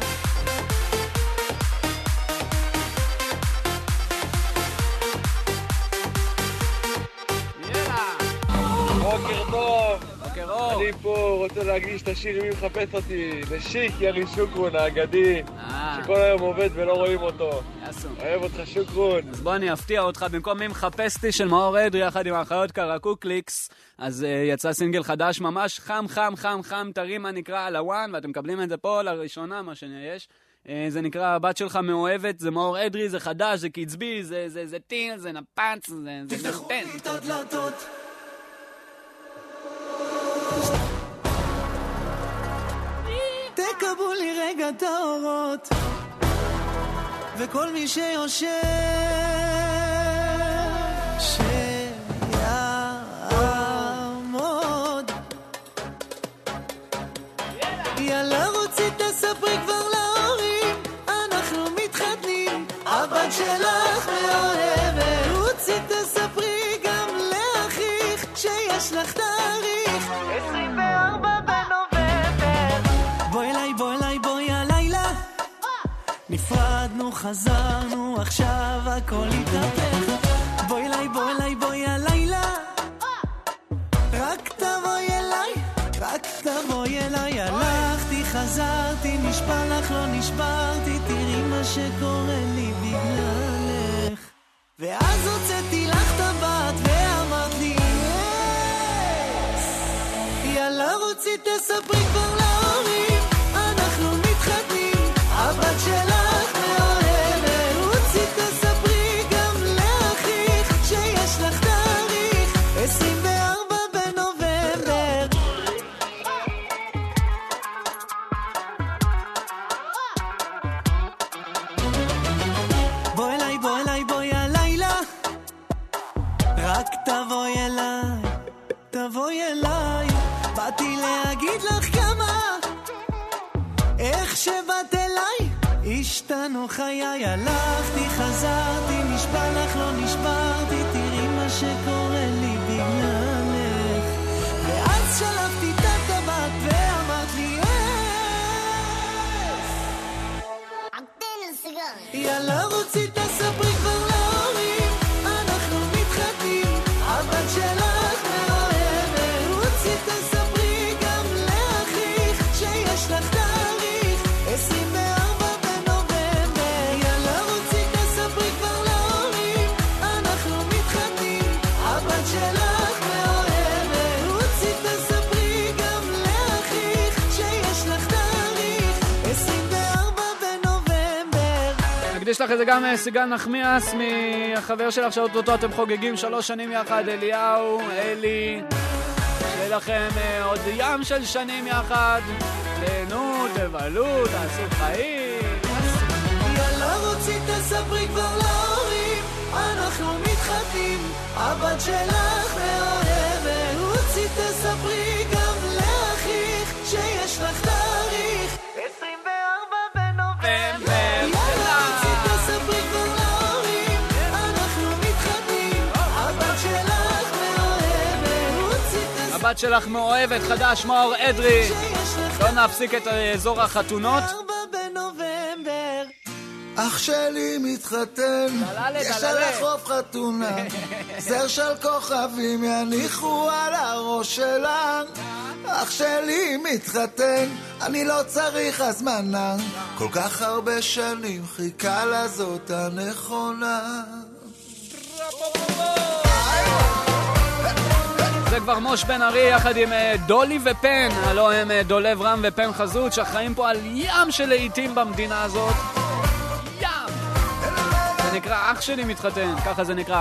בוקר טוב. בוקר אור. אני פה רוצה להגיש את השיר מי מחפש אותי לשיק ירי שוקרון האגדי שכל היום עובד ולא רואים אותו. אוהב אותך שוקרון. אז בוא אני אפתיע אותך, במקום מי מחפש אותי של מאור אדרי יחד עם האחיות קרקוקליקס, אז uh, יצא סינגל חדש ממש חם חם חם חם טרי, מה נקרא על הוואן, ואתם מקבלים את זה פה לראשונה מה שיש. Uh, זה נקרא הבת שלך מאוהבת, זה מאור אדרי, זה חדש, זה קצבי, זה זה זה טיל, זה נפץ, זה זה נפץ. תקבלו לי רגע את האורות וכל מי שיושב שיעמוד יאללה רוצי תספרי כבר להורים אנחנו מתחתנים הבת שלך מאוהבת רוצי תספרי גם לאחיך שיש לך תאריך עשרים וארבע נפרדנו, חזרנו, עכשיו הכל התהפך בואי אליי, בואי אליי, בואי הלילה רק תבואי אליי, רק תבואי אליי הלכתי, חזרתי, נשבע לך, לא נשברתי תראי מה שקורה לי בגללך ואז הוצאתי לך את הבת ואמרת לי יאללה רוצי תספרי כבר להורים אנחנו מתחתנים הבת שלך מאוהבת רוצי תספרי גם לאחיך שיש לך תאריך עשרים וארבע בנובמבר בואי אליי, בואי אליי, בואי הלילה רק תבואי אליי, תבואי אליי באתי להגיד לך כמה איך שבאת אליי השתנו חיי הלכתי, חזרתי נשבע לך, לא נשברתי תראי מה שקורה לי בגללך ואז שלפתי את הטבעת ואמרת לי יאללה רוצי תספרי כבר להורים אנחנו מתחתנים הבת שלך מאוהבת רוצי תספרי גם לאחיך שיש לך תאריך עשרים וארבע בנובמבר יאללה רוצי תספרי כבר להורים אנחנו מתחתנים הבת שלך מאוהבת רוצי תספרי גם לאחיך שיש לך תאריך עשרים וארבע בנובמבר נקדיש לך את זה גם סיגל נחמיאס מהחבר שלך שאותו אתם חוגגים שלוש שנים יחד אליהו, אלי שיהיה לכם עוד ים של שנים יחד תהנו, תבלו, תעשו חיים יאללה רוצי תספרי כבר להורים אנחנו מתחתנים הבת שלך מאוהבת רוצי תספרי גם לאחיך שיש לך תאריך עשרים וארבע בנובמבר יאללה רוצי תספרי כבר להורים אנחנו מתחתנים הבת שלך מאוהבת רוצי תספרי הבת שלך מאוהבת חדש מאור אדרי לא נפסיק את אזור החתונות אח שלי מתחתן יש על החוף חתונה זר של כוכבים יניחו על הראש שלה אח שלי מתחתן אני לא צריך הזמנה כל כך הרבה שנים חיכה לזאת הנכונה זה כבר מוש בן ארי יחד עם דולי ופן הלא הם דולב רם ופן חזות שחיים פה על ים של לעיתים במדינה הזאת ים זה נקרא אח שלי מתחתן ככה זה נקרא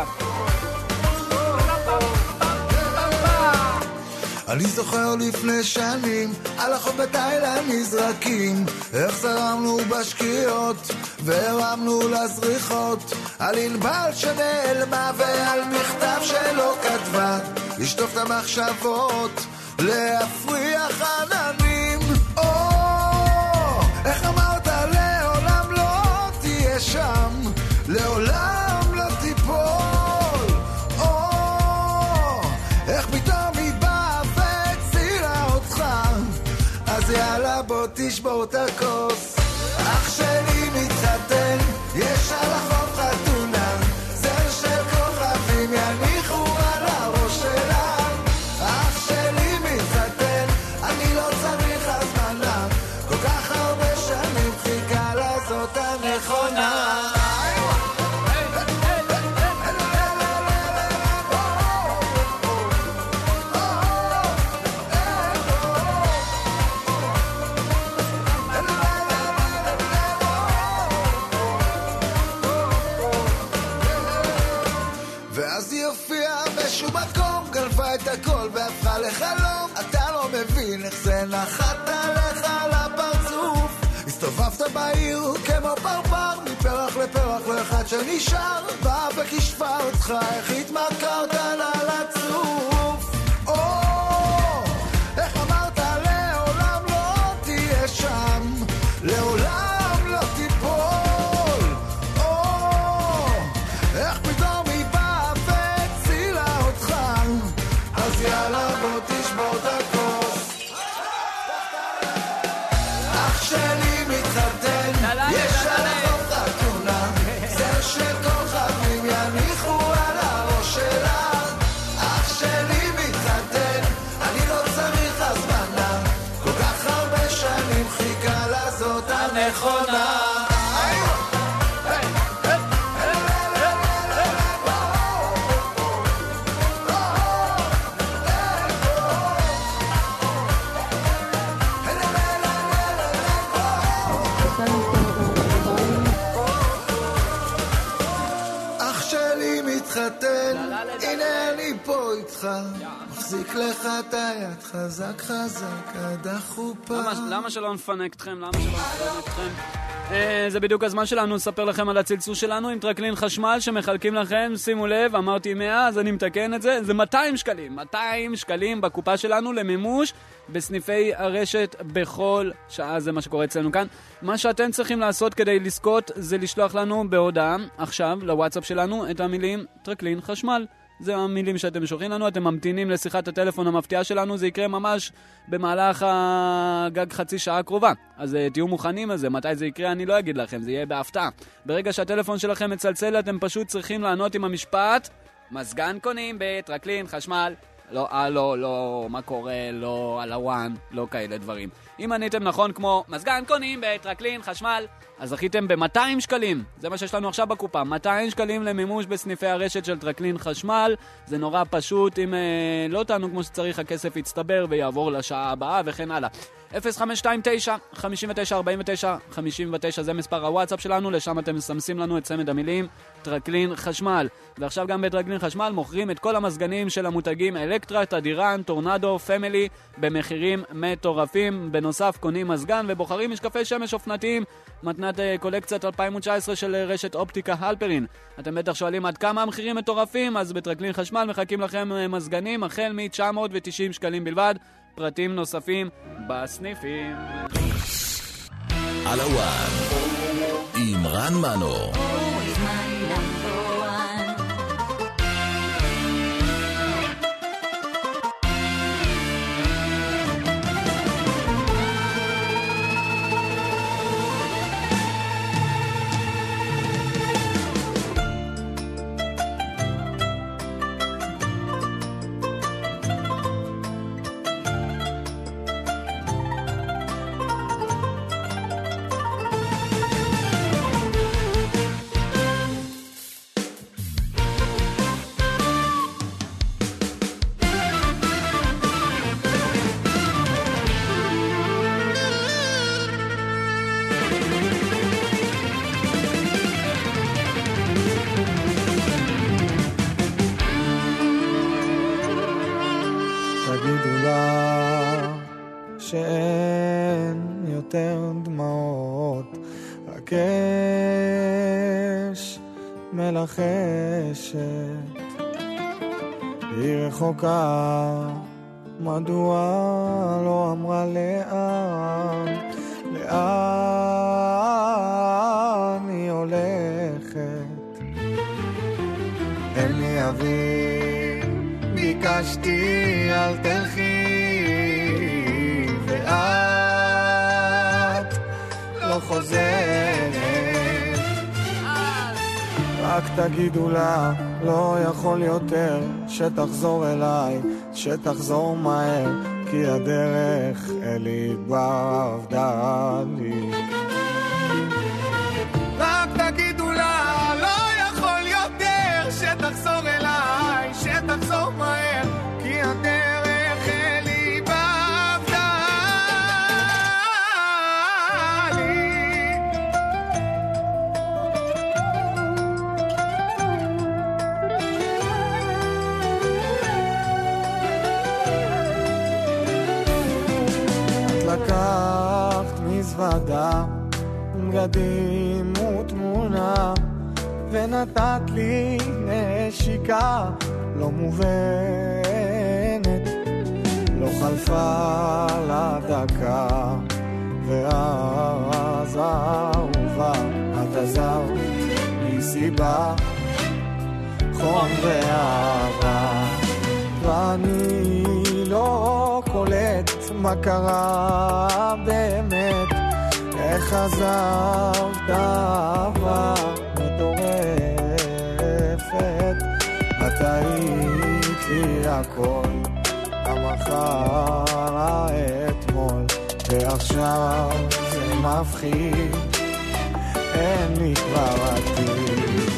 אני זוכר לפני שנים על החוף בתאילנד נזרקים איך זרמנו בשקיעות והרמנו לזריחות על ענבל שנעלמה ועל מכתב שלא כתבה לשטוף את המחשבות להפריח עננים או איך אמרת לעולם לא תהיה שם לעולם לא תיפול או תשבור את הכוס. אח שלי מתחתן, יש על החוף חתונה, זר של כוכבים יניחו על הראש שלה. אח שלי מתחתן, אני לא צריך הזמנה, כל כך הרבה שנים חיכה לזאת הנכונה. את הכל והפכה לחלום, אתה לא מבין איך זה נחת עליך לפרצוף. הסתובבת בעיר כמו פרפר, מפרח לפרח לא אחד שנשאר, בא וכשפה אותך, איך התמכרת לה לצוף. או, איך אמרת לעולם לא תהיה שם, לעולם לא תיפול. או, איך פתאום היא באה והצילה אותך, אז יאללה בוא תשבור את הכוס. אח שלי מתחתן, יש על החוף חתונה, זר של כוכבים יניחו על הראש שלה. אח שלי מתחתן, אני לא צריך הזמנה, כל כך הרבה שנים חיכה לזאת הנכונה. הנה אני פה איתך, מחזיק לך את היד חזק חזק עד החופה. למה שלא נפנק אתכם? למה שלא נפנק אתכם? זה בדיוק הזמן שלנו לספר לכם על הצלצול שלנו עם טרקלין חשמל שמחלקים לכם. שימו לב, אמרתי מאה, אז אני מתקן את זה, זה מאתיים שקלים, מאתיים שקלים בקופה שלנו למימוש בסניפי הרשת בכל שעה. זה מה שקורה אצלנו כאן. מה שאתם צריכים לעשות כדי לזכות זה לשלוח לנו בהודעה עכשיו לוואטסאפ שלנו את המילים טרקלין חשמל. זה המילים שאתם שולחים לנו, אתם ממתינים לשיחת הטלפון המפתיעה שלנו, זה יקרה ממש במהלך הגג חצי שעה הקרובה. אז uh, תהיו מוכנים על זה, מתי זה יקרה אני לא אגיד לכם, זה יהיה בהפתעה. ברגע שהטלפון שלכם מצלצל, אתם פשוט צריכים לענות עם המשפט, מזגן קונים בטרקלין חשמל. לא, אה, לא, לא, מה קורה, לא, על הוואן, לא כאלה דברים. אם עניתם נכון כמו מזגן קונים בטרקלין חשמל, אז זכיתם ב-מאתיים שקלים. זה מה שיש לנו עכשיו בקופה. מאתיים שקלים למימוש בסניפי הרשת של טרקלין חשמל. זה נורא פשוט. אם אה, לא תענו כמו שצריך, הכסף יצטבר ויעבור לשעה הבאה וכן הלאה. אפס חמש שתיים תשע חמש תשע ארבע תשע חמש תשע זה מספר הוואטסאפ שלנו, לשם אתם מסמסים לנו את צמד המילים טרקלין חשמל. ועכשיו גם בטרקלין חשמל מוכרים את כל המזגנים של המותגים אלקטרה, תדירן, טורנדו, פמילי במחירים מטורפים. בנוסף קונים מזגן ובוחרים משקפי שמש אופנתיים, מתנת קולקציית אלפיים תשע עשרה של רשת אופטיקה הלפרין. אתם בטח שואלים עד כמה המחירים מטורפים, אז בטרקלין חשמל מחכים לכם מזגנים החל מ-תשע מאות ותשעים שקלים בלבד. פרטים נוספים בסניפים. על הוואן עם רן מנו. שאין יותר דמעות, רק אש מלחשת, היא רחוקה, מדוע לא אמרה לאן, לאן היא הולכת. אין לי אוויר, ביקשתי אל תלכי, ואת חוזרת. רק תגידו לה, לא יכול יותר, שתחזור אליי, שתחזור מהר, כי הדרך אלי בעבדה לי. רק תגידו לה, לא יכול יותר, שתחזור אליי, שתחזור מהר, כי הדרך אלי בעבדה לי. לקחת מזוודה בגדים ותמונה ונתת לי נשיקה לא מובנת, לא חלפה לה דקה ואז אהובה את עזר לי סיבה חום ואהבה ואני לא קולט מה קרה באמת, איך עזבת אהבה מטורפת, את היית לי הכל, המחר האתמול, ועכשיו זה מפחיד, אין לי כבר עתיד.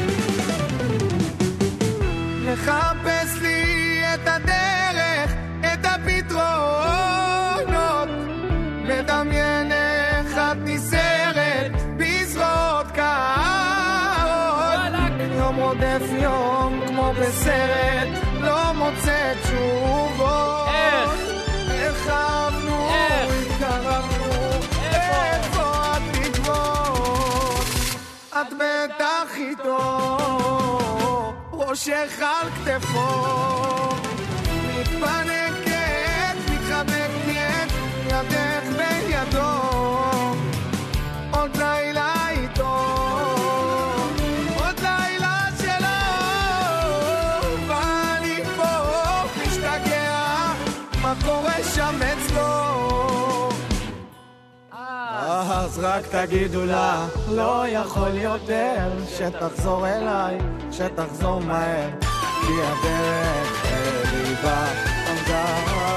לחפש לי את הדרך, את הפתרונות, מדמיין איך את ניסרת בזרועות קרות, יום רודף יום כמו בסרט, לא מוצא תשובות. איך? איך אהבנו, התקרבנו, איפה התקוות? את בטח איתו, ראשך על כתפו, מתפנקת, מתחבקת, ידך בידו, עוד לילה איתו, עוד לילה שלו, ואני פה משתגע, מה קורה שם אצלו? אז רק תגידו לה, לא יכול יותר, שתחזור אליי, שתחזור מהר, כי הדרך אלי בעבדה.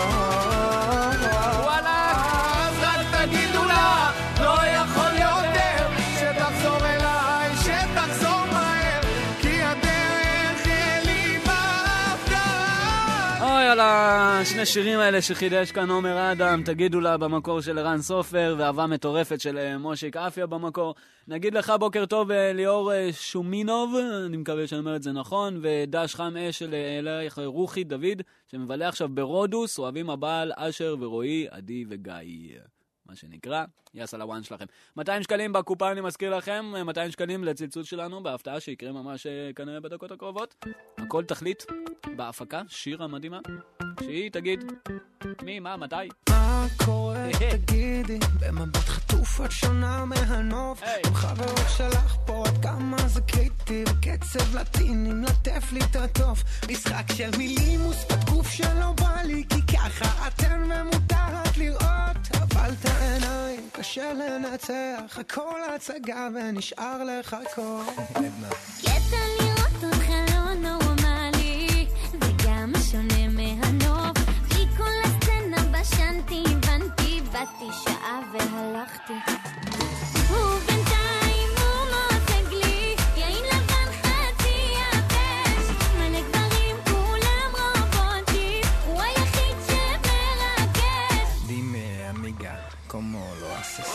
אז רק תגידו לה, לא יכול יותר, שתחזור אליי, שתחזור מהר, כי הדרך אלי בעבדה. אוי, על השני שירים האלה שחידש כאן עומר אדם, תגידו לה במקור של ערן סופר, ואהבה מטורפת של מושיק אפיה במקור. נגיד לך בוקר טוב ליאור שומינוב, אני מקווה שאני אומר את זה נכון, ודש חם אש של אלייך רוחי דוד, שמבלה עכשיו ברודוס, אוהבים הבעל אשר ורועי, עדי וגיא, מה שנקרא, יס על הוואן שלכם. מאתיים שקלים בקופה, אני מזכיר לכם, מאתיים שקלים לצלצול שלנו, בהפתעה שיקרה ממש כנראה בדקות הקרובות. הכל תחליט בהפקה, שירה מדהימה, שהיא תגיד מי, מה, מתי. מה קורה, תגידי, במבט חטוף את שונה מהנוף, עם חברות שלך פה עד כמה זה קריטי, בקצב לטיני מלטף לי את הטוף, משחק של מילים ושפת גוף שלא בא לי, כי ככה אתן ומותרת לראות, אבל את העיניים קשה לנצח, הכל הצגה ונשאר לחכות. קטע לראות אותך לא נורמלי, וגם שונה מהנוף, כי כל הסצנה בשנתי, הבנתי, באתי שעה והלכתי, ובינתיים הוא מותג לי, יין לבן חצי יבש, מלא גברים כולם רובוטים, הוא היחיד שמרגש. Dime amiga, ¿cómo lo haces?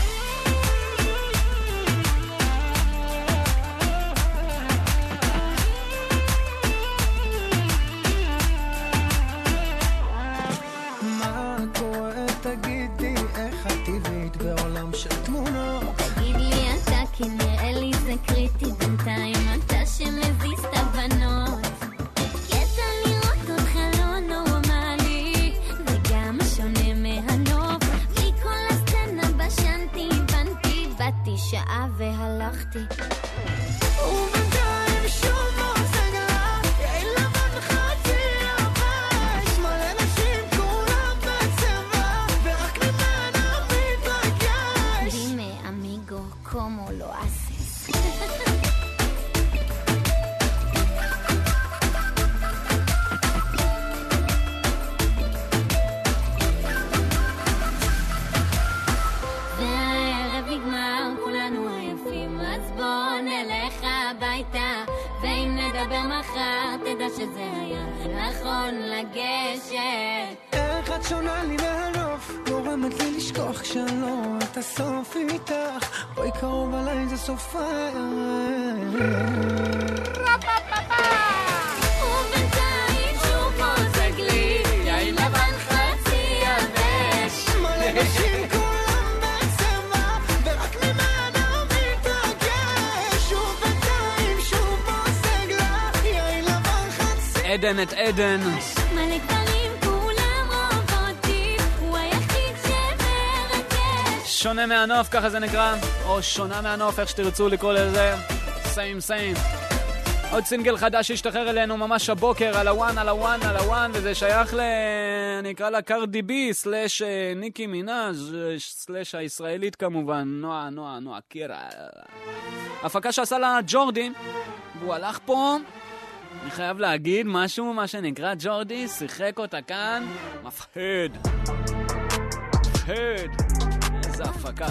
תגידי איך את טבעית בעולם של תמונות, תגיד לי אתה כי נראה לי זה קריטי, בינתיים אתה שמזיז את הבנות, קטע לראות אותך לא נורמלי, וגם שונה מהנוף, כי כל הסצנה בשנתי, הבנתי, באתי שעה והלכתי, ובינתיים שום מוזג רע, יעיל לבן חצי יבש, מלא נשים כולם בצבע, ורק ממנה מתרגש. Dime, amiga, como lo haces. והערב נגמר, כולנו עייפים, אז בוא נלך הביתה, ואם נדבר מחר, תדע שזה היה נכון לגשת. איך את שונה לי מהנוף, גורמת לי לשכוח כשלא את הסוף איתך, בואי קרוב עליי זה סוף הערב. ובינתיים שוב מוזג לי יין לבן חצי יבש, מלא נשים כולם בצבע ורק ממנה מתרגש, ובינתיים שוב מוזג לך יין לבן חצי עדן את עדן, מלא גברים כולם רובוטים, הוא היחיד שמרגש. שונה מהנוף, ככה זה נקרא, או שונה מהנוף, איך שתרצו לקרוא לזה, סיים סיים. עוד סינגל חדש שהשתחרר אלינו ממש הבוקר, על הוואן, על הוואן, על הוואן, וזה שייך ל... אני אקרא לה קרדי בי, סלש ניקי מינאז', סלש הישראלית כמובן, נועה, נועה, נועה, קירה. הפקה שעשה לה ג'ורדי, והוא הלך פה, אני חייב להגיד משהו, מה שנקרא ג'ורדי, שיחק אותה כאן, מפחיד. מפחיד. איזה הפקה.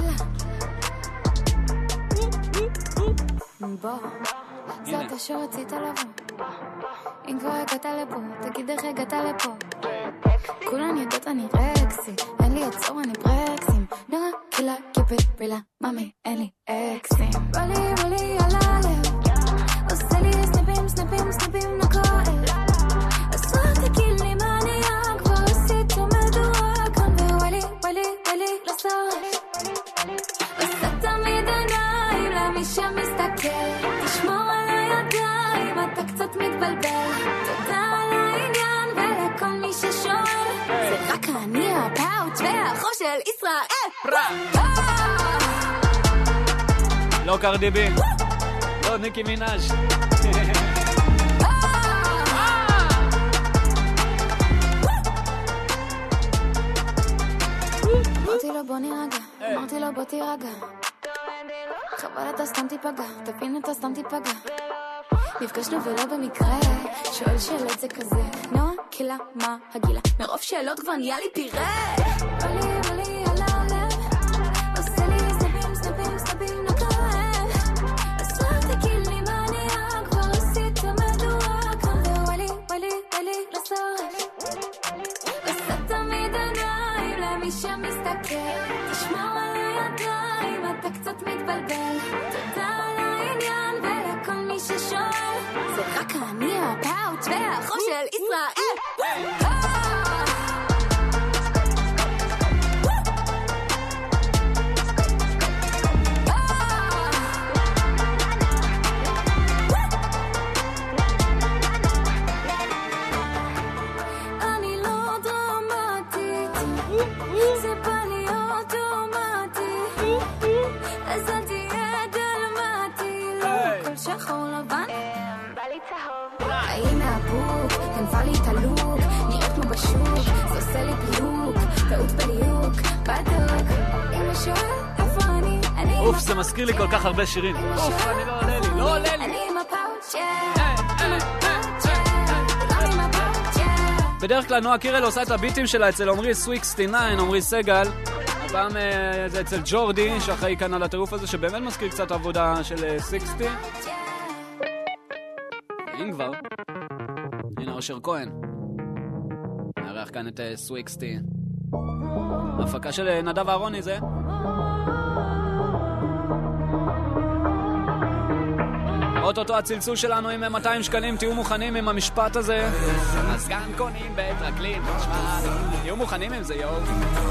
בוא, זאת שרצית לבוא, אם כבר הגעת לפה, תגיד איך הגעת לפה. כולן יודעות אני רקסי, אין לי עצור אני ברקסים, נראה קילה קיפט פילה, ממי אין לי אקסים. בא לי בא לי על הלב, עושה לי סנפים סנפים סנפים נקועל, אז רק תגיד לי מה נהיה, כבר עשית מדורה כאן, ווואלי וואלי וואלי לסרש, עושה תמיד עיניים למי שמסתכל, תשמור על הידיים, אתה קצת מתבלבל, תודה על העניין ולכל מי ששואל, זה רק אני הפאוץ' והחור של ישראל. לא קרדי בי, לא ניקי מינאז'. אמרתי לו בוא נרגע, אמרתי לו בוא תירגע, חבל אתה סתם תיפגע, תבין אתה סתם תיפגע, נפגשנו ולא במקרה, שואל שאלות זה כזה, נועה קילה מה הגילה, מרוב שאלות כבר נהיה לי פירה. בא לי בא לי על הלב, עושה לי סנפים סנפים סנפים נקרב, אז רק תגיד לי מה נהיה, כבר עשית מדורה כאן, ווואלי וואלי וואלי לסרש, עושה תמיד עיניים למי שמסתכל, תשמור על הידיים, אתה קצת מתבלבל, תודה על העניין ולכל מי ששואל, זה רק אני הפאוץ' והחור של ישראל. אני לא דרמטית, זה בא לי אוטומטי, אז אל תהיה דלמטי, לא כל שחור לבן, בא לי צהוב, הנה הבוק, גנבה לי את הלוק, נראית כמו בשוק, זה עושה לי פיוק, טעות בליוק, בדוק, אם לשואל איפה אני, אני אוף, זה מזכיר לי כל כך הרבה שירים. אוף, אני לא עולה לי, לא עולה לי. אני עם הפאוץ' בדרך כלל נועה קירל עושה את הביטים שלה אצל עומרי סוויק תשע עשרה, עומרי סגל. הפעם זה אצל ג'ורדי, שאחראי כאן על הטירוף הזה, שבאמת מזכיר קצת עבודה של שישים. אם כבר, הנה אושר כהן. נערך כאן את סוויק תשע עשרה. הפקה של נדב אהרוני זה. אוטוטו הצלצול שלנו עם מאתיים שקלים, תהיו מוכנים עם המשפט הזה. אז כאן קונים בטרקלין, תהיו מוכנים עם זה, יואו.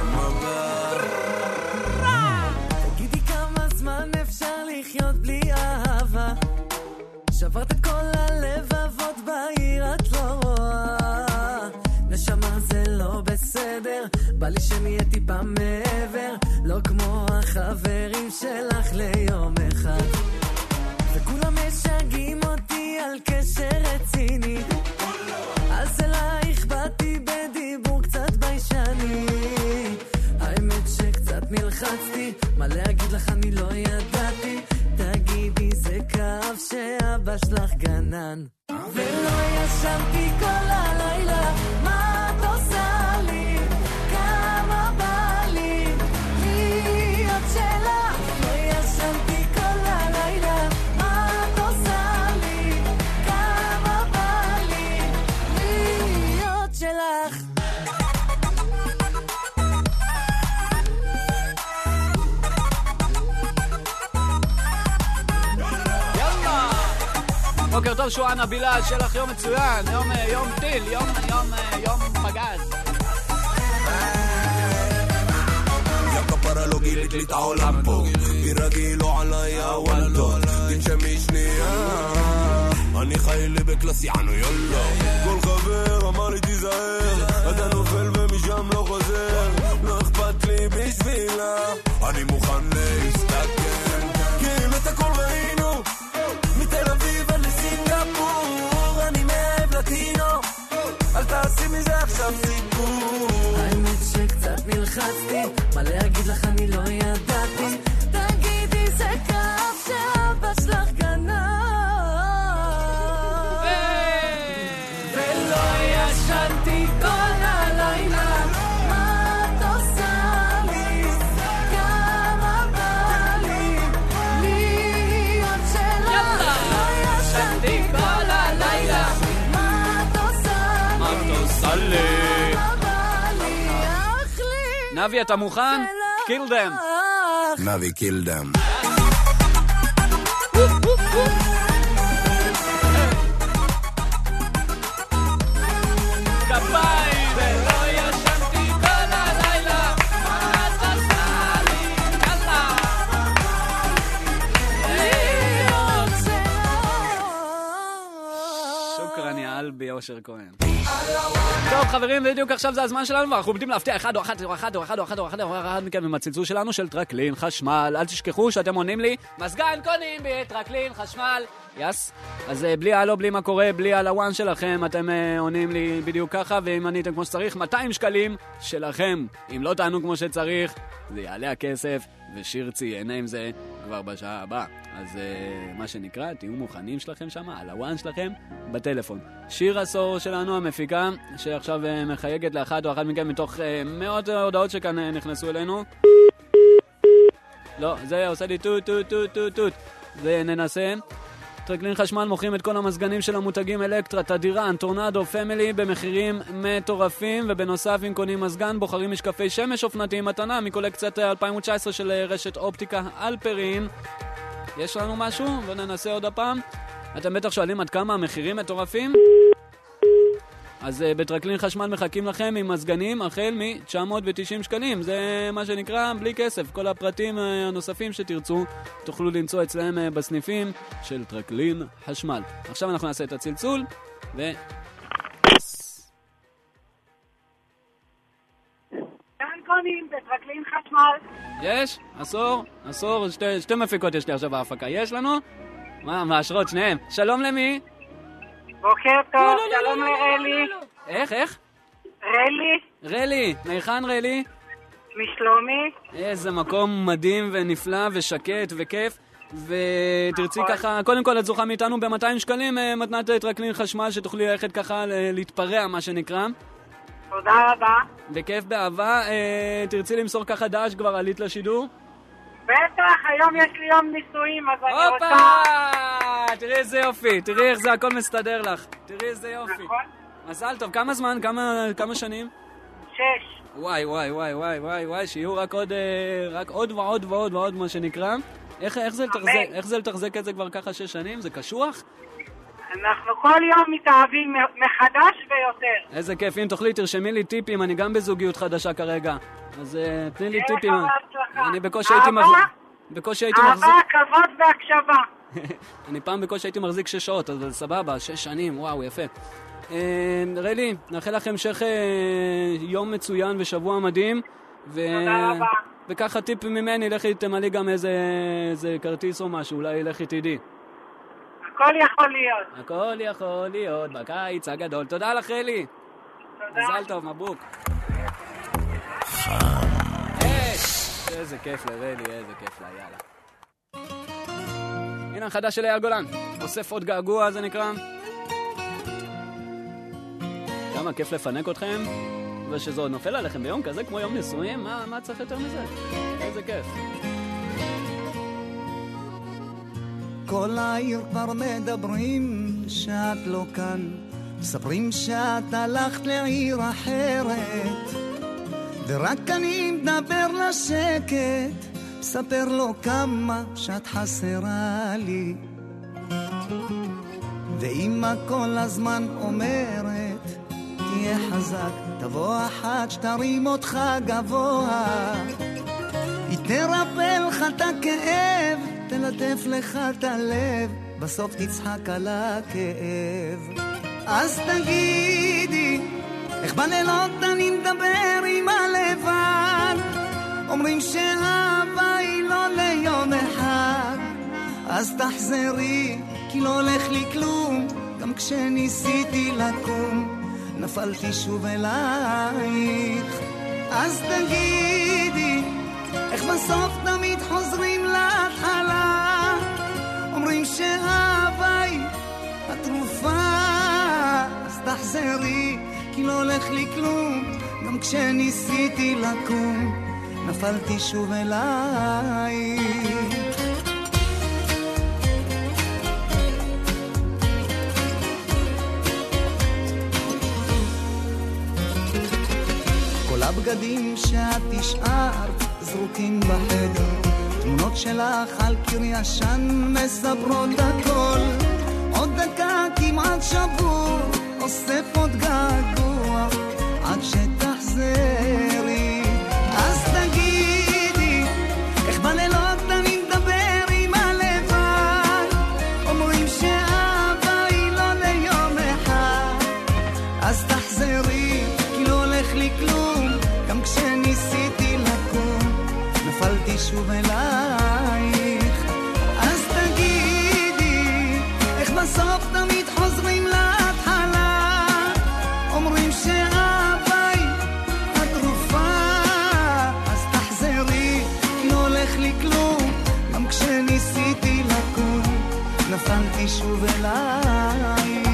תגידי כמה זמן אפשר לחיות בלי אהבה, שברת את כל הלבבות בעיר את לא רואה, נשמה זה לא בסדר, בא לי שנהיה טיפה מעבר, לא כמו החברים שלך ליום אחד, וכולם משגעים אותי על קשר רציני, אז אלייך באתי בדיבור קצת ביישני, האמת שקצת נלחצתי, מה להגיד לך אני לא ידע, שאבא שלך גנן. ולא ישנתי כל הלילה, מה את עושה לי? כמה בא לי להיות שלך. לא ישנתי כל הלילה, מה את עושה לי? כמה בא לי להיות שלך. בוקר טוב שואנה בילאל, שלך יום מצוין, יום, יום טיל, יום, יום, יום פגז. יא כפרה לא גילית לי את העולם פה, מרגיל לא עליי הוולדו, תנשמי שנייה, אני חי לי בקלאסי ענו יולו, כל חבר אמר לי תיזהר, אתה נופל ומשם לא חוזר, לא אכפת לי בשבילה, אני מוכן להסתכל, כי אם את הכל ראינו, מתל אביב עד לסינגפור, אני מאהב לטינו, אל תעשי מזה עכשיו סיפור. האמת שקצת נלחצתי, מה להגיד לך אני לא ידעתי, תגידי זה כאב שאבא שלך גנב. ולא ישנתי כל הלילה, מה את עושה לי? כמה בא לי להיות שלך. לא ישנתי כל הלילה, מה את עושה לי? מה את עושה לי? נבי, אתה מוכן? Kill them. נבי, kill them. כפיים! ולא ישנתי כל הלילה, מה את עושה לי? יאללה! להיות שלך. שוקרן יא אלבי אושר כהן. טוב חברים, בדיוק עכשיו זה הזמן שלנו ואנחנו עומדים להפתיע אחד או אחת או אחד או אחד או אחד או אחד או אחד מכם עם הצלצול שלנו של טרקלין חשמל. אל תשכחו שאתם עונים לי מזגן קונים בטרקלין חשמל. יס. אז בלי הלו, בלי מה קורה, בלי על הוואן שלכם, אתם עונים לי בדיוק ככה, ואם עניתם כמו שצריך, מאתיים שקלים שלכם. אם לא תענו כמו שצריך, זה יעלה הכסף, ושירצי ייהנה עם זה כבר בשעה הבאה. אז uh, מה שנקרא, תהיו מוכנים שלכם שם, על הוואן שלכם, בטלפון. שיר הסור שלנו, המפיקה, שעכשיו uh, מחייגת לאחד או אחת מכם מתוך uh, מאות הודעות שכאן uh, נכנסו אלינו. לא, זה עושה לי טוט טוט טוט טוט טוט. זה ננסה. טרקלין חשמל מוכרים את כל המזגנים של המותגים אלקטרה, תדירן, טורנדו, פמילי במחירים מטורפים, ובנוסף אם קונים מזגן בוחרים משקפי שמש אופנתיים מתנה מקולקציית אלפיים תשע עשרה של רשת אופטיקה אלפרין. יש לנו משהו? וננסה עוד הפעם. אתם בטח שואלים עד כמה המחירים מטורפים? אז uh, בטרקלין חשמל מחכים לכם עם מזגנים החל מ-תשע מאות ותשעים שקלים. זה מה שנקרא בלי כסף. כל הפרטים uh, הנוספים שתרצו תוכלו למצוא אצלם uh, בסניפים של טרקלין חשמל. עכשיו אנחנו נעשה את הצלצול ו... כאן קונים בטרקלין חשמל. יש? עשור? עשור? שתי, שתי מפיקות יש לי עכשיו בהפקה. יש לנו? מה, מאשרות שניהם. שלום למי? בוקר טוב, שלום לרלי. איך, איך? רלי. רלי, מהיכן רלי? משלומי. איזה מקום מדהים ונפלא ושקט וכיף. ותרצי ככה, קודם כל את זוכה מאיתנו ב-מאתיים שקלים מתנת טרקלין חשמל שתוכלי ללכת ככה להתפרע מה שנקרא. תודה רבה. בכיף, באהבה. תרצי למסור ככה דש, כבר עלית לשידור? בטח, היום יש לי יום נישואים, אז אני רוצה... הופה! תראי איזה יופי, תראי איך זה הכל מסתדר לך. תראי איזה יופי. נכון. מזל טוב, כמה זמן? כמה, כמה שנים? שש. וואי, וואי, וואי, וואי, וואי, וואי, שיהיו רק עוד, רק עוד ועוד ועוד ועוד, מה שנקרא. איך, איך זה לתחזק, איך זה לתחזק את זה כבר ככה שש שנים? זה קשוח? אנחנו כל יום מתאהבים מחדש ויותר. איזה כיף, אם תוכלי תרשמי לי טיפים, אני גם בזוגיות חדשה כרגע. אז תני לי טיפים. אני בקושי הייתי מחזיק... בקושי הייתי מחזיק... אהבה, כבוד והקשבה. אני פעם בקושי הייתי מחזיק שש שעות, אז סבבה, שש שנים, וואו, יפה. רלי, נאחל לכם המשך יום מצוין ושבוע מדהים. תודה רבה. וככה טיפ ממני, לכי תמלא גם איזה כרטיס או משהו, אולי לכי תדעי. הכל יכול להיות. הכל יכול להיות, בקיץ הגדול. תודה לך רלי. תודה. מזל טוב, מבוק. איזה כיף לרלי, איזה כיף לה, יאללה. הנה החדש של אייל גולן. אוסף עוד געגוע, זה נקרא. כמה כיף לפנק אתכם, ושזה עוד נופל עליכם ביום כזה כמו יום נישואים, מה, מה צריך יותר מזה? איזה כיף. כל העיר כבר מדברים שאת לא כאן, מספרים שאת הלכת לעיר אחרת, ורק אני מדבר לשקט, מספר לו כמה שאת חסרה לי. ואמא כל הזמן אומרת תהיה חזק, תבוא אחת שתרים אותך גבוה, היא תרפא לך את הכאב, תלטף לך את הלב, בסוף תצחק על הכאב. אז תגידי, איך בלילות אני מדבר עם הלבן, אומרים שאהבה היא לא ליום אחד, אז תחזרי, כי לא הולך לי כלום, גם כשניסיתי לקום, נפלתי שוב אלייך. אז תגידי, איך בסוף תמיד חוזרים להתחלה, אומרים שאהבה היא התרופה, אז תחזרי, כי לא הולך לי כלום, גם כשניסיתי לקום, נפלתי שוב אלייך. כל הבגדים שאת השארת זרוקים בחדר, תמונות שלך על קיר ישן מספרות הכל, עוד דקה כמעט שבור, אוסף עוד געגוע עד שתחזרי. אז תגידי, איך בלילות אני מדבר עם הלבן, אומרים שאהבה היא לא ליום אחד, אז תחזרי, כי לא הולך לי כלום, גם כשניסיתי לקום, נפלתי שוב אלייך. אז תגידי, איך בסוף תמיד חוזרים להתחלה, אומרים שאהבה היא התרופה, אז תחזרי, כי לא הולך לי כלום, גם כשניסיתי לקום, נפלתי שוב אלייך.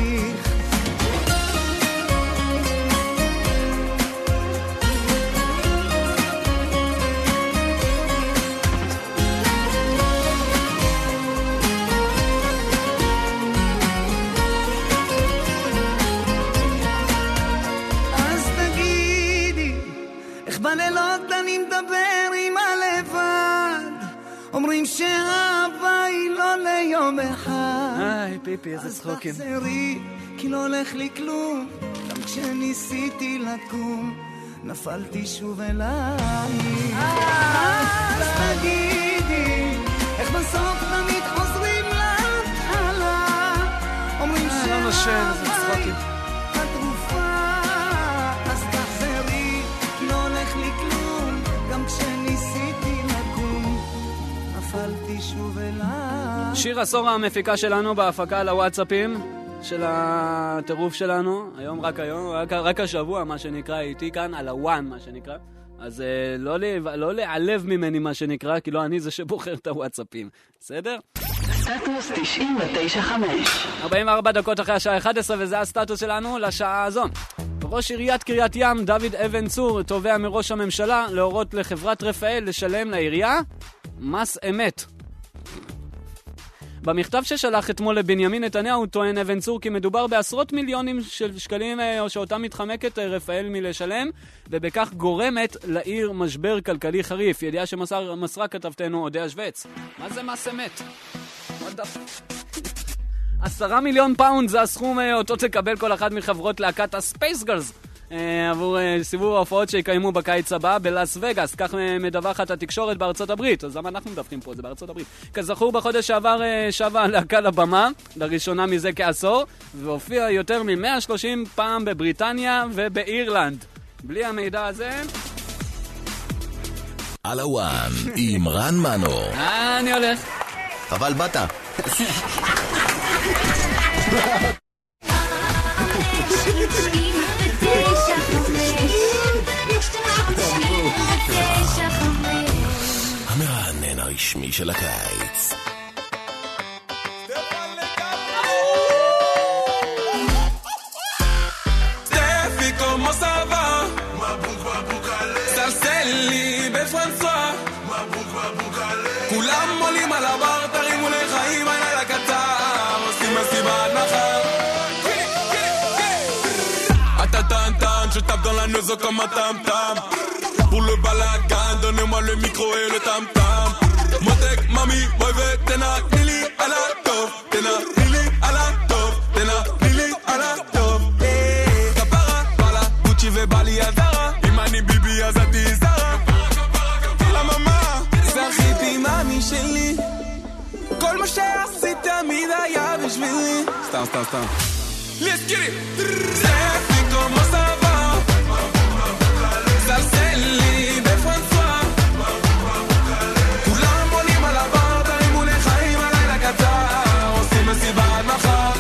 בלילות אני מדבר עם הלבד, אומרים שאהבה היא לא ליום אחד, היי פיפי איזה צחוקים. אז תחזרי, כי לא הולך לי כלום, גם כשניסיתי לקום, נפלתי שוב אלייך. אז תגידי, איך בסוף תמיד חוזרים להתחלה, אומרים שאהבה היא שיר עשור המפיקה שלנו בהפקה לוואטסאפים של הטירוף שלנו, היום רק היום, רק, רק השבוע מה שנקרא, איתי כאן על הוואן מה שנקרא, אז לא, לא להיעלב ממני מה שנקרא, כי לא אני זה שבוחר את הוואטסאפים, בסדר? סטטוס תשעים ותשע חמש ארבעים וארבע דקות אחרי השעה אחת עשרה, וזה הסטטוס שלנו לשעה הזו. ראש עיריית קריית ים דוד אבן צור תובע מראש הממשלה להורות לחברת רפאל לשלם לעירייה מס אמת. במכתב ששלח אתמול לבנימין נתניהו טוען אבן צור כי מדובר בעשרות מיליונים של שקלים שאותם מתחמקת רפאל מלשלם, ובכך גורמת לעיר משבר כלכלי חריף. ידיעה שמסרה כתבתנו אודיה שווץ. מה זה מס אמת? עשרה מיליון פאונד זה הסכום אותו תקבל כל אחת מחברות להקת הספייס גרלס עבור סיבוב ההופעות שיקיימו בקיץ הבא בלאס וגאס. כך מדווחת התקשורת בארצות הברית. אז למה אנחנו מדווחים פה? זה בארצות הברית. כזכור, בחודש שעבר שבה הלהקה לבמה לראשונה מזה כעשור, והופיע יותר מ-מאה ושלושים פעם בבריטניה ובאירלנד. בלי המידע הזה על הוואן עם רן מנו. אה, אני הולך. אבל באת. המרענן הרשמי של הקיץ. faneuse comme un tam-tam. Pour le balagan, donnez-moi le micro et le tam-tam. Motek, mami, mueve, tena, nili, à la top. Tena, nili, à la top. Tena, nili, à la top. Kapara, pala, Gucci ve Bali Azara. Imani, Bibi, Azati, Zara. La mama, זכיתי מאמי שלי. כל מה שעשית תמיד היה בשבילי. סתם, סתם, סתם. Let's get it. C'est fait comment ça va. סלסלי בפרנסואה. כולם עולים על הבר, תרימו לחיים הלילה קצר. עושים מסיבה עד מחר.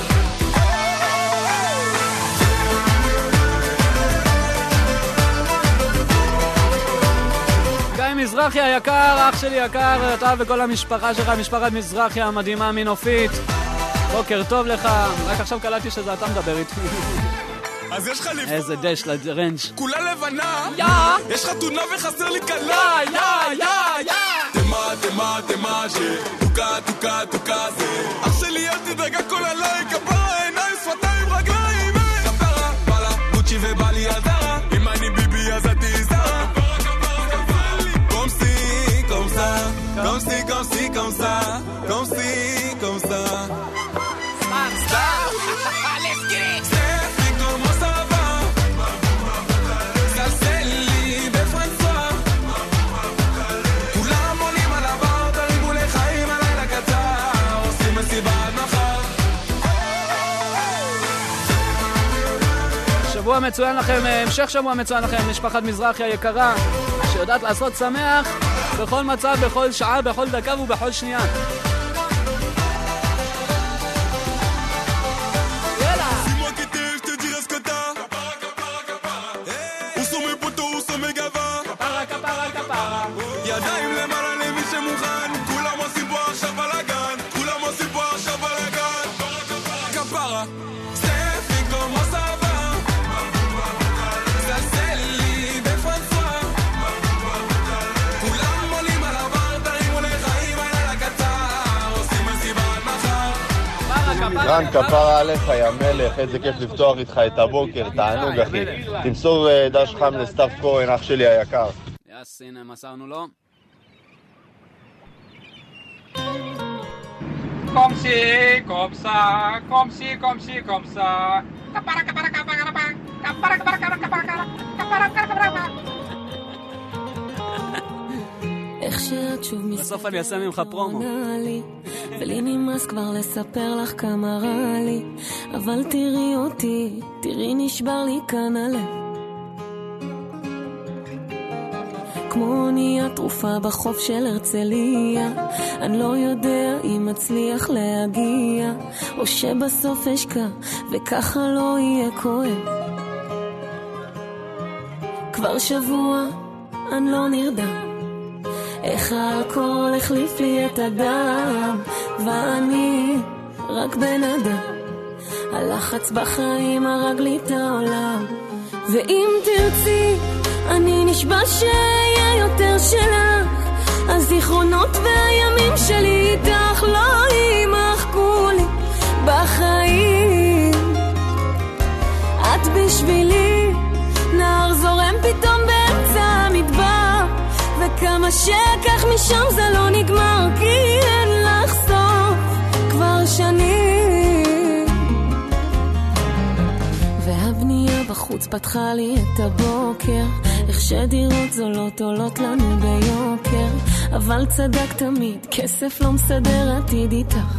גיא מזרחי היקר, אח שלי יקר, אתה וכל המשפחה שלך, משפחת מזרחי המדהימה מנופית. בוקר טוב לך, רק עכשיו קלטתי שזה אתה מדבר איתי. אז יש לך לפני... איזה דש לרנג' כולה לבנה? יא! יש לך תונה וחסר לי קלה? יא, יא, יא! תמה, תמה, תמה, שתוקה, תוקה, תוקה זה אח שלי אל תדרגע כל עליי, כפרה, עיניים, שפתיים, רגליים כפרה, בלה, גוצ'י ובלי עזרה אם אני ביבי אז עתי זרה קומסי, קומסה קומסי, קומסי, קומסה קומסי, קומסה סתם, סתם let's get it שבוע מצוין לכם, המשך שבוע מצוין לכם, משפחת מזרחי היקרה שיודעת לעשות שמח בכל מצב, בכל שעה, בכל דקה ובכל שנייה. ידיים למעלה למי שמוכן, כולם עושים פה עכשיו בלגן, כולם עושים פה עכשיו בלגן כפרה סטפי כמו סבא סלסלי בפרנסואה כולם עולים על הבר, תרימו לחיים הלילה קצר עושים מסיבה עד מחר רן, כפרה עליך יא מלך, איזה כיף לפתוח איתך את הבוקר, תענוג אחי. תמסור דש חם לסטאפ כהן, אח שלי היקר. יס, הנה, מסרנו לו. Comme si, comme ça, comme si, comme si, comme ça. Capara, capara, capara, capara, capara, capara, capara, capara, capara. איך שאת שוב מסתכלת בסוף אני אעשה ממך פרומו. ולי נמאס כבר לספר לך כמה רע לי, אבל תראי אותי, תראי נשבר לי כאן הלב כמו אונייה תרופה בחוף של הרצליה. אני לא יודע אם אצליח להגיע או שבסוף אשקע וככה לא יהיה כואב. כבר שבוע אני לא נרדם, איך האלכוהול החליף לי את הדם, ואני רק בן אדם, הלחץ בחיים הרג לי את העולם. ואם תרצי אני נשבע שיהיה יותר שלך, הזיכרונות והימים שלי איתך לא יימחקו לי בחיים. את בשבילי נהר זורם פתאום באמצע המדבר, וכמה שכך משם זה לא נגמר, כי אין לך סוף כבר שנים. והבנייה בחוץ פתחה לי את הבוקר, איך שדירות זולות עולות לנו ביוקר, אבל צדק תמיד, כסף לא מסדר עתיד איתך.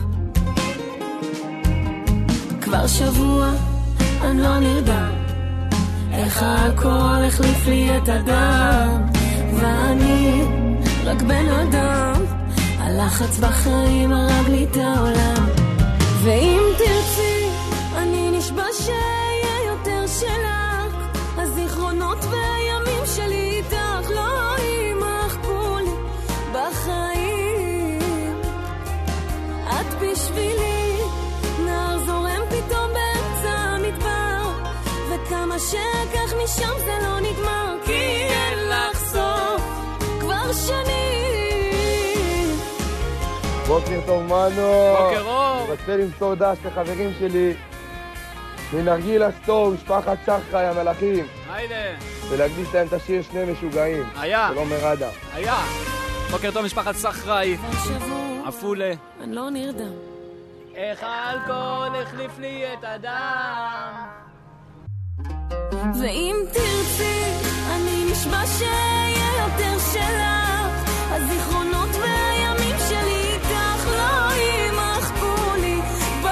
כבר שבוע אני לא נרדם, איך האלכוהול החליף לי את הדם, ואני רק בן אדם, הלחץ בחיים הרג לי את העולם. ואם תרצי אני נשבע שיהיה יותר שלך, הזיכרונות והימים שלי איתך לא יימחקו לי בחיים. את בשבילי נהר זורם פתאום באמצע המדבר, וכמה שכך משם זה לא נגמר, כי אין לך סוף כבר שנים. בוקר טוב מנו, בוקר אור. רוצה למסור דש לחברים שלי מנרגילה סטור, משפחת שחר, המלאכים. היידה. ולהקדיש להם את השיר שני משוגעים. היה. של עומר אדם. היה. בוקר טוב משפחת סחראי. עפולה. אני לא נרדם. איך האלכוהול החליף לי את הדם. ואם תרצי, אני נשבע שיהיה יותר שלך. הזיכרונות והימים שלי איתך לא יימחקו לי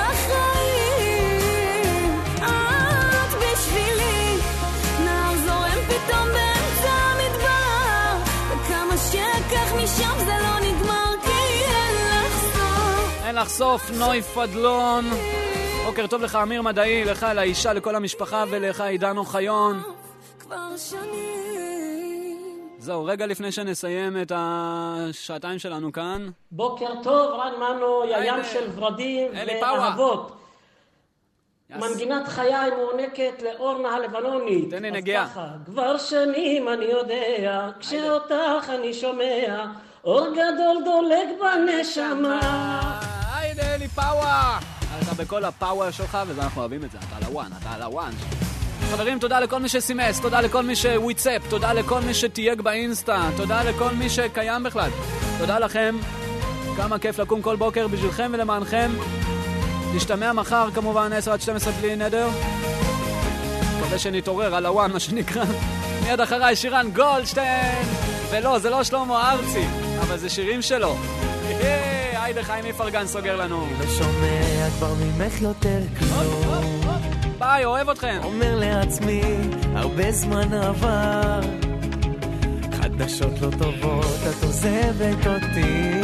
בחיים. את בשבילי נער זורם פתאום באמצע המדבר, וכמה שכך משם זה לא נגמר, כי אין לך סוף. אין לך סוף, נוי פדלון. בוקר טוב לך אמיר מדעי, לך לאישה, לכל המשפחה, ולך עידן אוחיון. כבר שנים. זהו, רגע לפני שנסיים את השעתיים שלנו כאן. בוקר טוב, רן מנו, ים של ורדים ואהבות. מנגינת חיי מוענקת לאורנה הלבנונית. תן לי נגיעה. כבר שנים אני יודע, כשאותך אני שומע, אור גדול דולק בנשמה. היידה לי פאווה. אתה בכל הפאווה שלך, וזה אנחנו אוהבים את זה. אתה על הוואן, אתה על הוואן. חברים, תודה לכל מי שסימס, תודה לכל מי שוויצאפ, תודה לכל מי שתייג באינסטה, תודה לכל מי שקיים בכלל. תודה לכם. כמה כיף לקום כל בוקר בשבילכם ולמענכם. נשתמע מחר כמובן עשר עד שתים עשרה בלי נדר. מקווה שנתעורר על הוואן, מה שנקרא. מיד אחריי שירן גולדשטיין. ולא, זה לא שלמה ארצי, אבל זה שירים שלו. היידה חיים מפרגן סוגר לנו. ושומע כבר ממך יותר כלום. ביי, אוהב אתכם. אומר לעצמי, הרבה זמן עבר, חדשות לא טובות, את עוזבת אותי.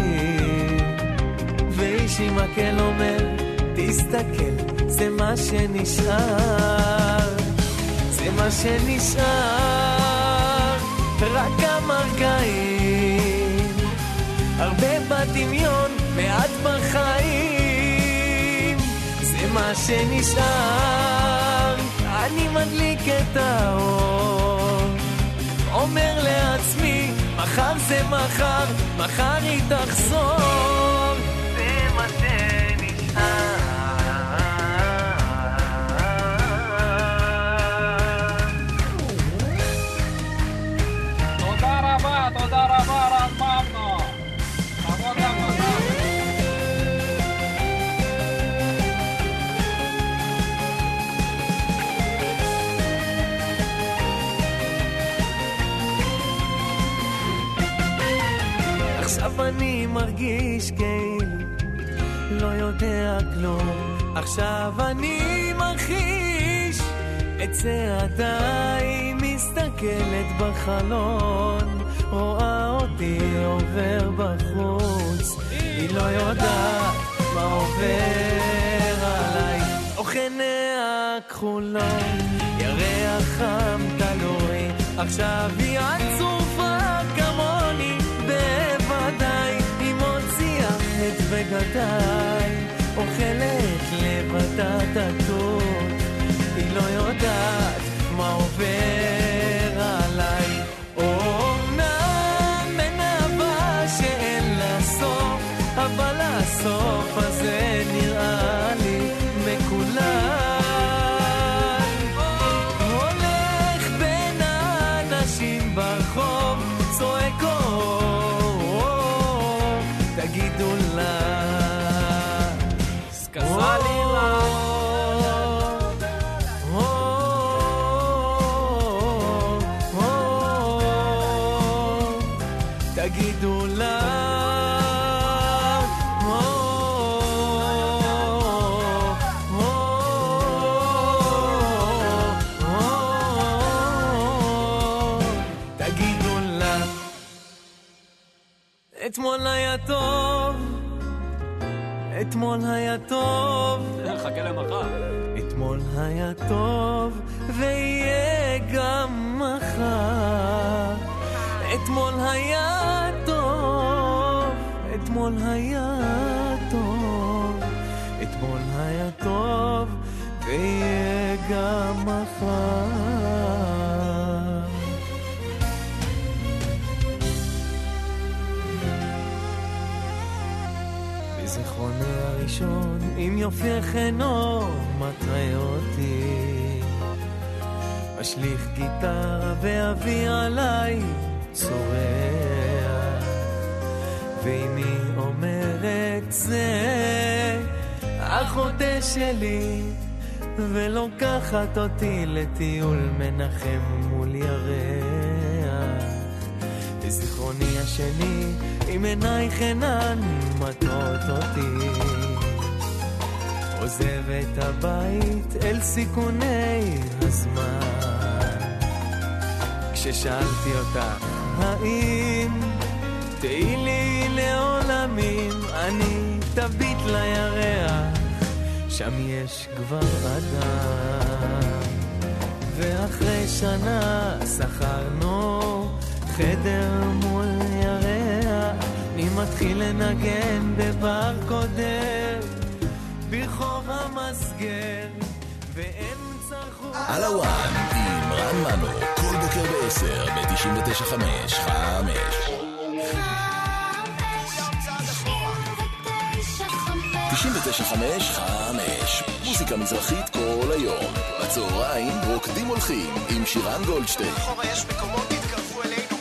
ואיש עם מקל אומר, תסתכל, זה מה שנשאר, זה מה שנשאר, רק כמה רגעים, הרבה בדמיון, מעט בחיים, זה מה שנשאר. אני מדליק את האור, אומר לעצמי, מחר זה מחר, מחר היא תחזור, זה מה שנשאר. תודה רבה, תודה רבה רן מנו. עבודה מנה. עכשיו אני מרגיש כאילו לא יודע כלום, עכשיו אני מרגיש את צעדיי, מסתכלת בחלון, רואה אותי עובר בחוץ, היא לא יודעת מה עובר עליי, אוכניה כחולון, ירח חם תלוי, עכשיו היא עצובה כמוני, בוודאי היא מוציאה את בגדיי, אוכלת לבדה תתות, היא לא יודעת מה עובר עליי, אומנם אין אהבה שאין לה סוף, אבל הסוף הזה נראה לי מקולן, הולך בין האנשים ברחוב, צועק אור, תגידו לה סקסלי לה, תגידו לה, תגידו לה, אתמול היה טוב, אתמול היה טוב, חכה למחר, אתמול היה טוב ויהיה גם מחר, אתמול היה טוב, אתמול היה טוב, אתמול היה טוב ויהיה גם מחר. בזיכרוני הראשון עם יופייך אינו מטרה אותי, משליך גיטרה ואבי עליי צורח, ואמי אומרת זה אחותי שלי, ולוקחת אותי לטיול מנחם מול ירח. וזיכרוני השני עם עינייך אינן מטעות אותי, עוזב את הבית אל סיכוני הזמן. כששאלתי אותך האם תהי לי לעולמים, אני תביט לירח, שם יש כבר אדם. ואחרי שנה שכרנו חדר מול ירח, אני מתחיל לנגן בבר קודם ברחוב המסגר, והם צרכו על הוואן עם רן מנו, כל בוקר בעשר ב-תשעים ותשע חמש חמש תשעים ותשע חמש חמש, מוזיקה מזרחית כל היום. בצהריים רוקדים הולכים עם שירן גולדשטיין. יש מקומות, תתקרבו אלינו